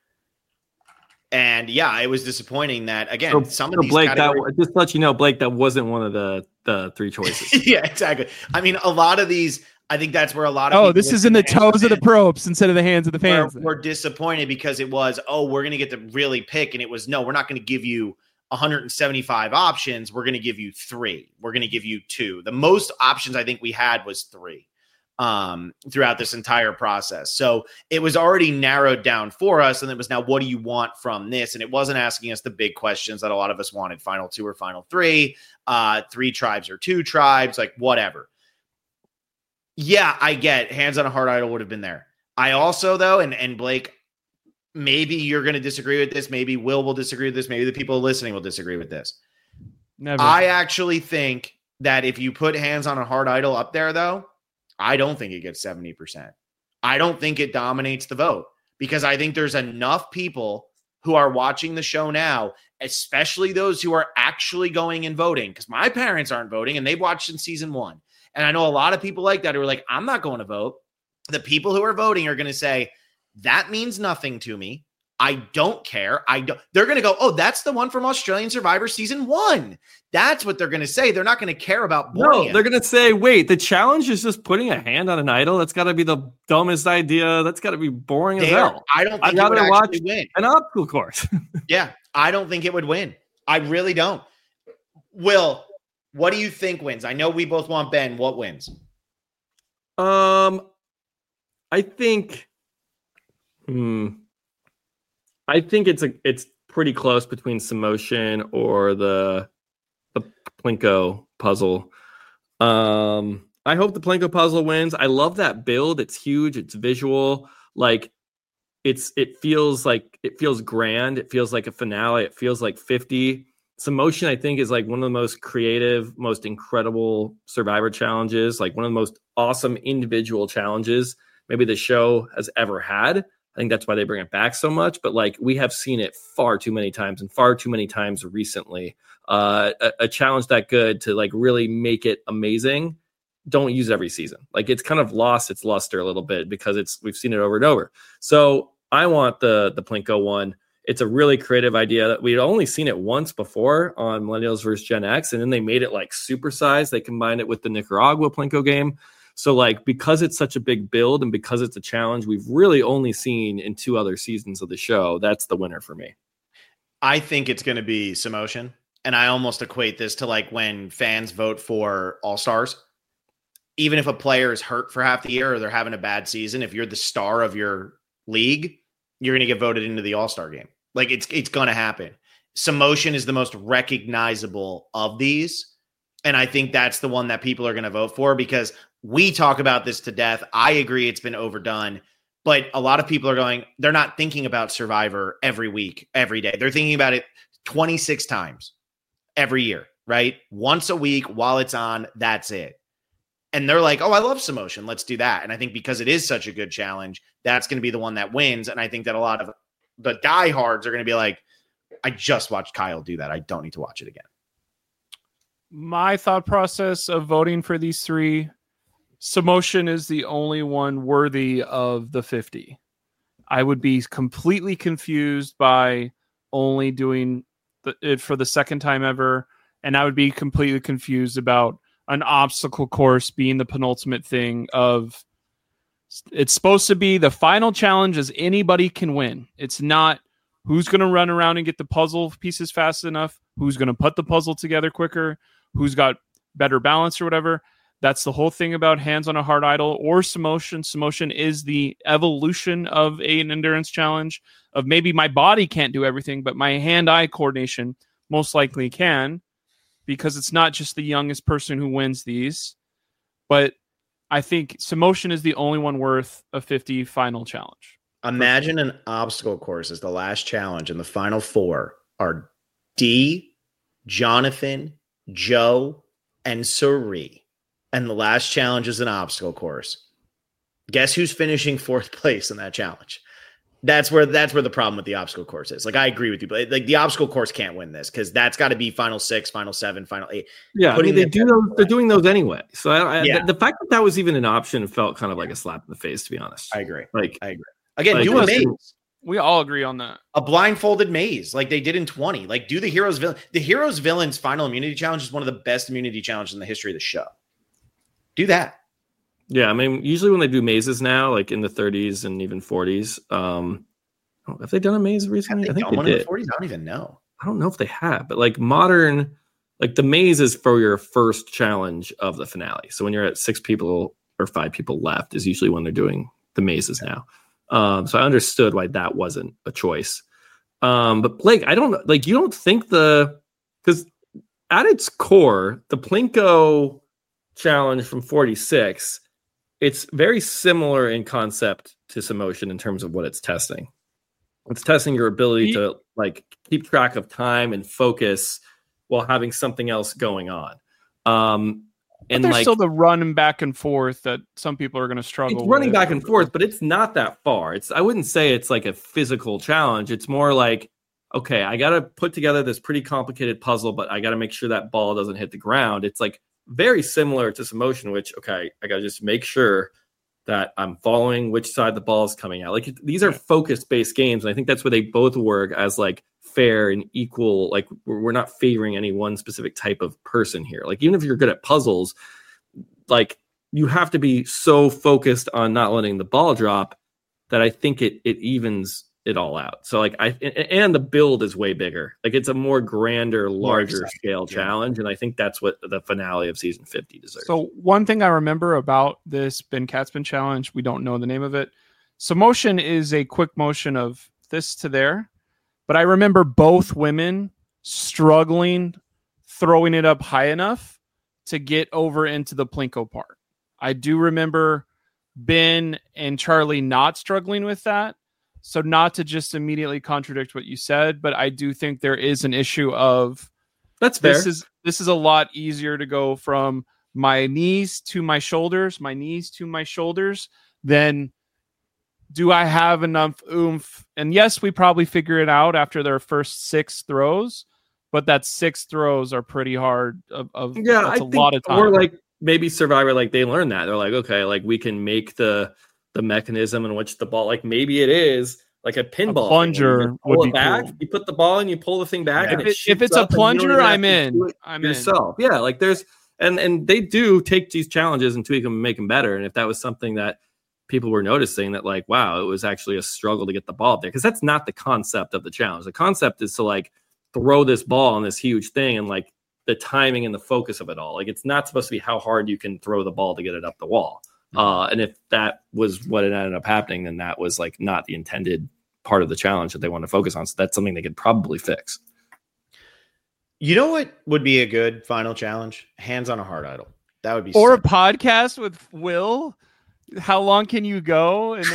And yeah, it was disappointing that again, so, some so of these Blake, categories- that, just to let you know, Blake, that wasn't one of the, the three choices. Yeah, exactly. I mean, a lot of these, I think that's where a lot of oh, this is in the toes of the probes instead of the hands of the fans. We're, we're disappointed because it was, oh, we're going to get to really pick. And it was, no, we're not going to give you one hundred seventy-five options. We're going to give you three. We're going to give you two. The most options I think we had was three um, throughout this entire process. So it was already narrowed down for us. And it was now, what do you want from this? And it wasn't asking us the big questions that a lot of us wanted. Final two or final three, uh, three tribes or two tribes, like whatever. Yeah, I get hands on a hard idol would have been there. I also, though, and, and Blake, maybe you're going to disagree with this. Maybe Will will disagree with this. Maybe the people listening will disagree with this. Never. I actually think that if you put hands on a hard idol up there, though, I don't think it gets seventy percent. I don't think it dominates the vote because I think there's enough people who are watching the show now, especially those who are actually going and voting, because my parents aren't voting and they've watched in season one. And I know a lot of people like that who are like, I'm not going to vote. The people who are voting are going to say, that means nothing to me. I don't care. I don't. They're going to go, oh, that's the one from Australian Survivor season one. That's what they're going to say. They're not going to care about Borneo. No, they're going to say, wait, the challenge is just putting a hand on an idol. That's got to be the dumbest idea. That's got to be boring they as hell. I don't think I'd it would rather watch actually win. An obstacle course. Yeah, I don't think it would win. I really don't. Will, what do you think wins? I know we both want Ben. What wins? Um, I think, hmm, I think it's a it's pretty close between Samotion or the the Plinko puzzle. Um, I hope the Plinko puzzle wins. I love that build. It's huge. It's visual. Like it's it feels like it feels grand. It feels like a finale. It feels like fifty. Samotion, I think, is like one of the most creative, most incredible Survivor challenges. Like one of the most awesome individual challenges maybe the show has ever had. I think that's why they bring it back so much. But like we have seen it far too many times and far too many times recently. Uh, a, a challenge that good to like really make it amazing. Don't use every season. Like it's kind of lost its luster a little bit because it's we've seen it over and over. So I want the the Plinko one. It's a really creative idea that we'd only seen it once before on Millennials versus Gen X, and then they made it like supersized. They combined it with the Nicaragua Plinko game. So like because it's such a big build and because it's a challenge we've really only seen in two other seasons of the show, that's the winner for me. I think it's going to be Samotion, and I almost equate this to like when fans vote for All-Stars. Even if a player is hurt for half the year or they're having a bad season, if you're the star of your league, you're going to get voted into the All-Star game. Like it's it's going to happen. Samotion is the most recognizable of these. And I think that's the one that people are going to vote for because we talk about this to death. I agree it's been overdone. But a lot of people are going, they're not thinking about Survivor every week, every day. They're thinking about it twenty-six times every year, right? Once a week while it's on, that's it. And they're like, oh, I love Samotion. Let's do that. And I think because it is such a good challenge, that's going to be the one that wins. And I think that a lot of the diehards are going to be like, I just watched Kyle do that. I don't need to watch it again. My thought process of voting for these three, Samotion is the only one worthy of the fifty. I would be completely confused by only doing the, it for the second time ever. And I would be completely confused about an obstacle course being the penultimate thing of it's supposed to be the final challenge as anybody can win. It's not who's going to run around and get the puzzle pieces fast enough, who's going to put the puzzle together quicker, who's got better balance or whatever. That's the whole thing about Hands on a Hard Idol or Samotion. Samotion is the evolution of an endurance challenge of maybe my body can't do everything, but my hand-eye coordination most likely can, because it's not just the youngest person who wins these. But I think Samotion is the only one worth a fifty final challenge. Imagine an obstacle course as the last challenge, and the final four are D, Jonathan, Joe, and Suri. And the last challenge is an obstacle course. Guess who's finishing fourth place in that challenge? That's where that's where the problem with the obstacle course is. Like, I agree with you, but like the obstacle course can't win this because that's got to be final six, final seven, final eight. Yeah, I mean, they do those, they're doing those anyway. So I, I, yeah. the, the fact that that was even an option felt kind of like a slap in the face, to be honest. I agree. Like, I agree. Again, like, do a maze. We all agree on that. A blindfolded maze, like they did in twenty. Like, do the heroes villain. The heroes villains final immunity challenge is one of the best immunity challenges in the history of the show. Do that. Yeah, I mean, usually when they do mazes now, like in the thirties and even forties, um, have they done a maze recently? Have they I think done they one did. in the forties? I don't even know. I don't know if they have, but like modern, like the maze is for your first challenge of the finale. So when you're at six people or five people left is usually when they're doing the mazes now. Um, so I understood why that wasn't a choice. Um, but Blake, I don't like, you don't think the, because at its core, the Plinko challenge from forty-six, it's very similar in concept to Samotion in terms of what it's testing. It's testing your ability to like keep track of time and focus while having something else going on. Um, and but there's like, still the running back and forth that some people are going to struggle it's running with. back and forth, but it's not that far. It's, I wouldn't say it's like a physical challenge. It's more like, okay, I got to put together this pretty complicated puzzle, but I got to make sure that ball doesn't hit the ground. It's like very similar to Samotion, which, okay, I got to just make sure that I'm following which side the ball is coming out. Like, these are focus-based games, and I think that's where they both work as like fair and equal. Like, we're not favoring any one specific type of person here. Like, even if you're good at puzzles, like you have to be so focused on not letting the ball drop that I think it it evens it all out. So like I and the build is way bigger. Like, it's a more grander, larger more scale yeah. challenge, and I think that's what the finale of season fifty deserves. So one thing I remember about this Ben Katzman challenge, we don't know the name of it. Samotion is a quick motion of this to there, but I remember both women struggling throwing it up high enough to get over into the Plinko part. I do remember Ben and Charlie not struggling with that. So not to just immediately contradict what you said, but I do think there is an issue of that's fair. This is this is a lot easier to go from my knees to my shoulders, my knees to my shoulders than do I have enough oomph? And yes, we probably figure it out after their first six throws, but that six throws are pretty hard. Of, of yeah, that's I a think, lot of time. or like maybe Survivor, like they learned that they're like, okay, like we can make the the mechanism in which the ball, like maybe it is like a pinball a plunger thing. You would pull be it back, cool. You put the ball and you pull the thing back, Yeah. and If, it it, shoots if it's a up and you don't plunger, even have I'm to in. do it I'm yourself. In. Yeah, like there's and and they do take these challenges and tweak them and make them better. And if that was something that people were noticing, that like, wow, it was actually a struggle to get the ball up there, because that's not the concept of the challenge. The concept is to like throw this ball on this huge thing, and like the timing and the focus of it all. Like it's not supposed to be how hard you can throw the ball to get it up the wall. Mm-hmm. Uh, and if that was what it ended up happening, then that was like not the intended part of the challenge that they want to focus on. So that's something they could probably fix. You know what would be a good final challenge? Hands on a heart idol. That would be or sick. A podcast with Will. How long can you go? And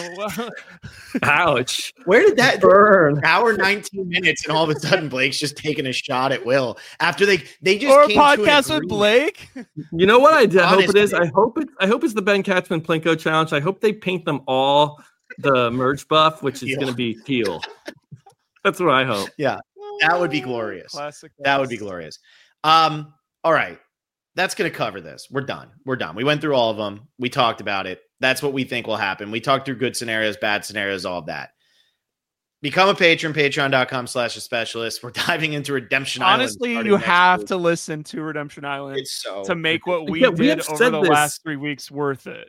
ouch! Where did that burn? Hour nineteen minutes, and all of a sudden Blake's just taking a shot at Will after they they just or a came to an podcast with agreement. Blake. You know what I did? I hope it is. Honestly. I hope it. I hope it's the Ben Katzman Plinko challenge. I hope they paint them all the merge buff, which is Teal. going to be teal. That's what I hope. Yeah, that would be glorious. Classic. That would be glorious. Um, all right. That's going to cover this. We're done. We're done. We went through all of them. We talked about it. That's what we think will happen. We talked through good scenarios, bad scenarios, all of that. Become a patron, patreon.com slash a specialist. We're diving into Redemption Honestly, Island. you starting have next to listen to Redemption Island week. It's so to make what we Yeah, we did have over said the this. last three weeks worth it.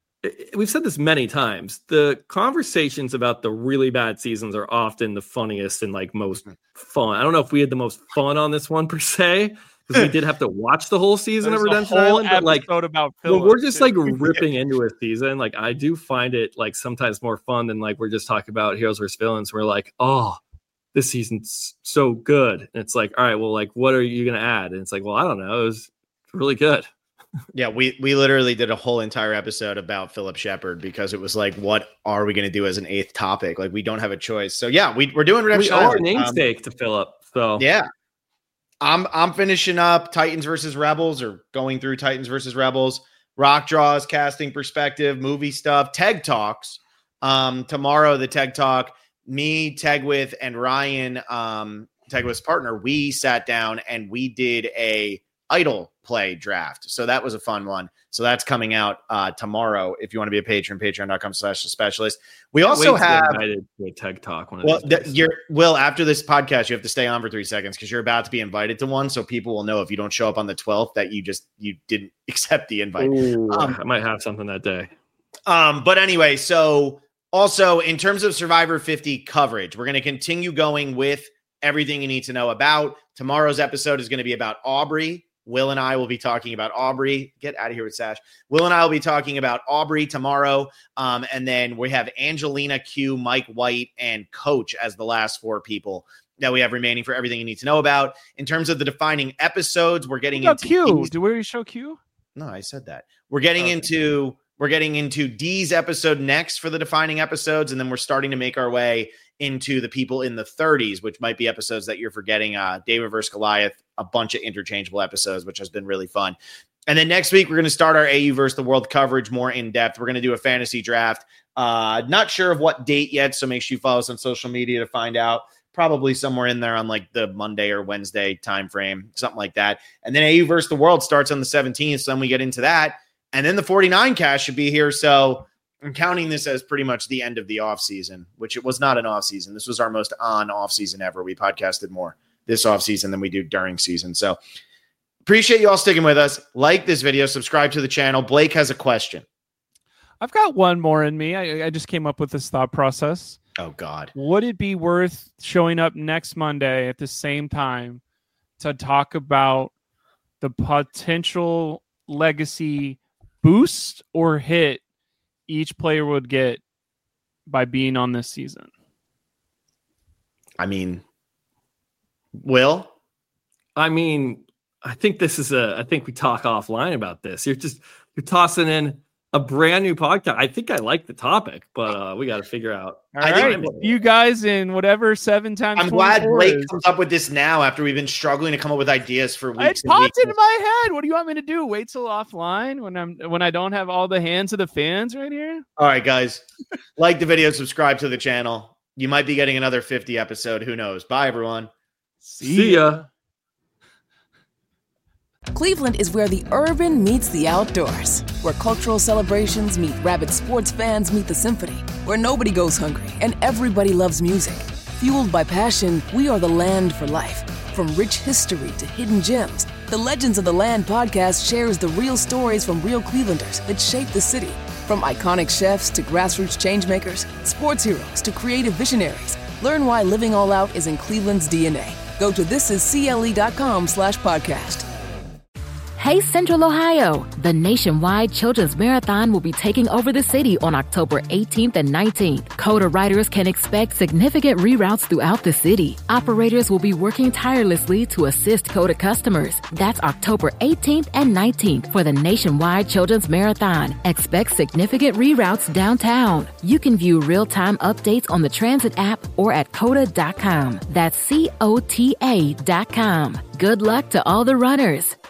We've said this many times. The conversations about the really bad seasons are often the funniest and like most fun. I don't know if we had the most fun on this one per se, because we did have to watch the whole season There's of a Redemption whole Island. But like, episode about when Philip, we're just too. like ripping into a season, like I do find it like sometimes more fun than like we're just talking about heroes versus villains. We're like, oh, this season's so good. And it's like, all right, well, like, what are you going to add? And it's like, well, I don't know. It was really good. Yeah, we we literally did a whole entire episode about Philip Shepard because it was like, what are we going to do as an eighth topic? Like, we don't have a choice. So yeah, we we're doing Redemption We are Island. namesake Um, to Philip. So yeah, I'm I'm finishing up Titans versus Rebels, or going through Titans versus Rebels. Rock draws, casting perspective, movie stuff, Teg Talks. Um, tomorrow the Teg Talk. Me, Tegwith, and Ryan, um, Tegwith's partner, we sat down and we did a idol play draft. So that was a fun one. So that's coming out uh, tomorrow. If you want to be a patron, patreon.com slash the specialist. We also Wait to get have invited to a Teg Talk. One of well, these th- days. you're Will, after this podcast, you have to stay on for three seconds because you're about to be invited to one. So people will know if you don't show up on the twelfth that you just you didn't accept the invite. Ooh, um, I might have something that day. Um, but anyway, so also in terms of Survivor fifty coverage, we're going to continue going with everything you need to know about. Tomorrow's episode is going to be about Aubrey. Will and I will be talking about Aubrey. Get out of here with Sash. Will and I will be talking about Aubrey tomorrow. Um, and then we have Angelina Q, Mike White, and Coach as the last four people that we have remaining for everything you need to know about. In terms of the defining episodes, we're getting What about into Q. D's- Do we show Q? No, I said that. We're getting Okay. into we're getting into D's episode next for the defining episodes, and then we're starting to make our way into the people in the thirties, which might be episodes that you're forgetting. Uh, David versus Goliath, a bunch of interchangeable episodes, which has been really fun. And then next week, we're going to start our A U versus the world coverage more in depth. We're going to do a fantasy draft. Uh, not sure of what date yet, so make sure you follow us on social media to find out. Probably somewhere in there on like the Monday or Wednesday time frame, something like that. And then A U versus the world starts on the seventeenth, so then we get into that. And then the forty-nine cast should be here. So I'm counting this as pretty much the end of the offseason, which it was not an offseason. This was our most on offseason ever. We podcasted more this offseason than we do during season. So appreciate you all sticking with us. Like this video, subscribe to the channel. Blake has a question. I've got one more in me. I, I just came up with this thought process. Oh, God. Would it be worth showing up next Monday at the same time to talk about the potential legacy boost or hit each player would get by being on this season? I mean, Will? I mean, I think this is a, I think we talk offline about this. You're just, you're tossing in a brand new podcast. I think I like the topic, but uh, we got to figure out. All I right, think you guys in whatever seven times. I'm glad Blake is. comes up with this now after we've been struggling to come up with ideas for weeks. It popped weeks. into my head. What do you want me to do? Wait till offline when I'm when I don't have all the hands of the fans right here? All right, guys, like the video, subscribe to the channel. You might be getting another fifty episode. Who knows? Bye, everyone. See, See ya. Cleveland is where the urban meets the outdoors, where cultural celebrations meet rabid sports fans meet the symphony, where nobody goes hungry and everybody loves music. Fueled by passion, we are the land for life. From rich history to hidden gems, the Legends of the Land podcast shares the real stories from real Clevelanders that shape the city. From iconic chefs to grassroots changemakers, sports heroes to creative visionaries, learn why living all out is in Cleveland's D N A. Go to thisiscle.com slash podcast. Hey Central Ohio! The nationwide Children's Marathon will be taking over the city on October eighteenth and nineteenth. COTA riders can expect significant reroutes throughout the city. Operators will be working tirelessly to assist COTA customers. That's October eighteenth and nineteenth for the nationwide Children's Marathon. Expect significant reroutes downtown. You can view real-time updates on the Transit app or at cota dot com. That's C O T A dot com. Good luck to all the runners.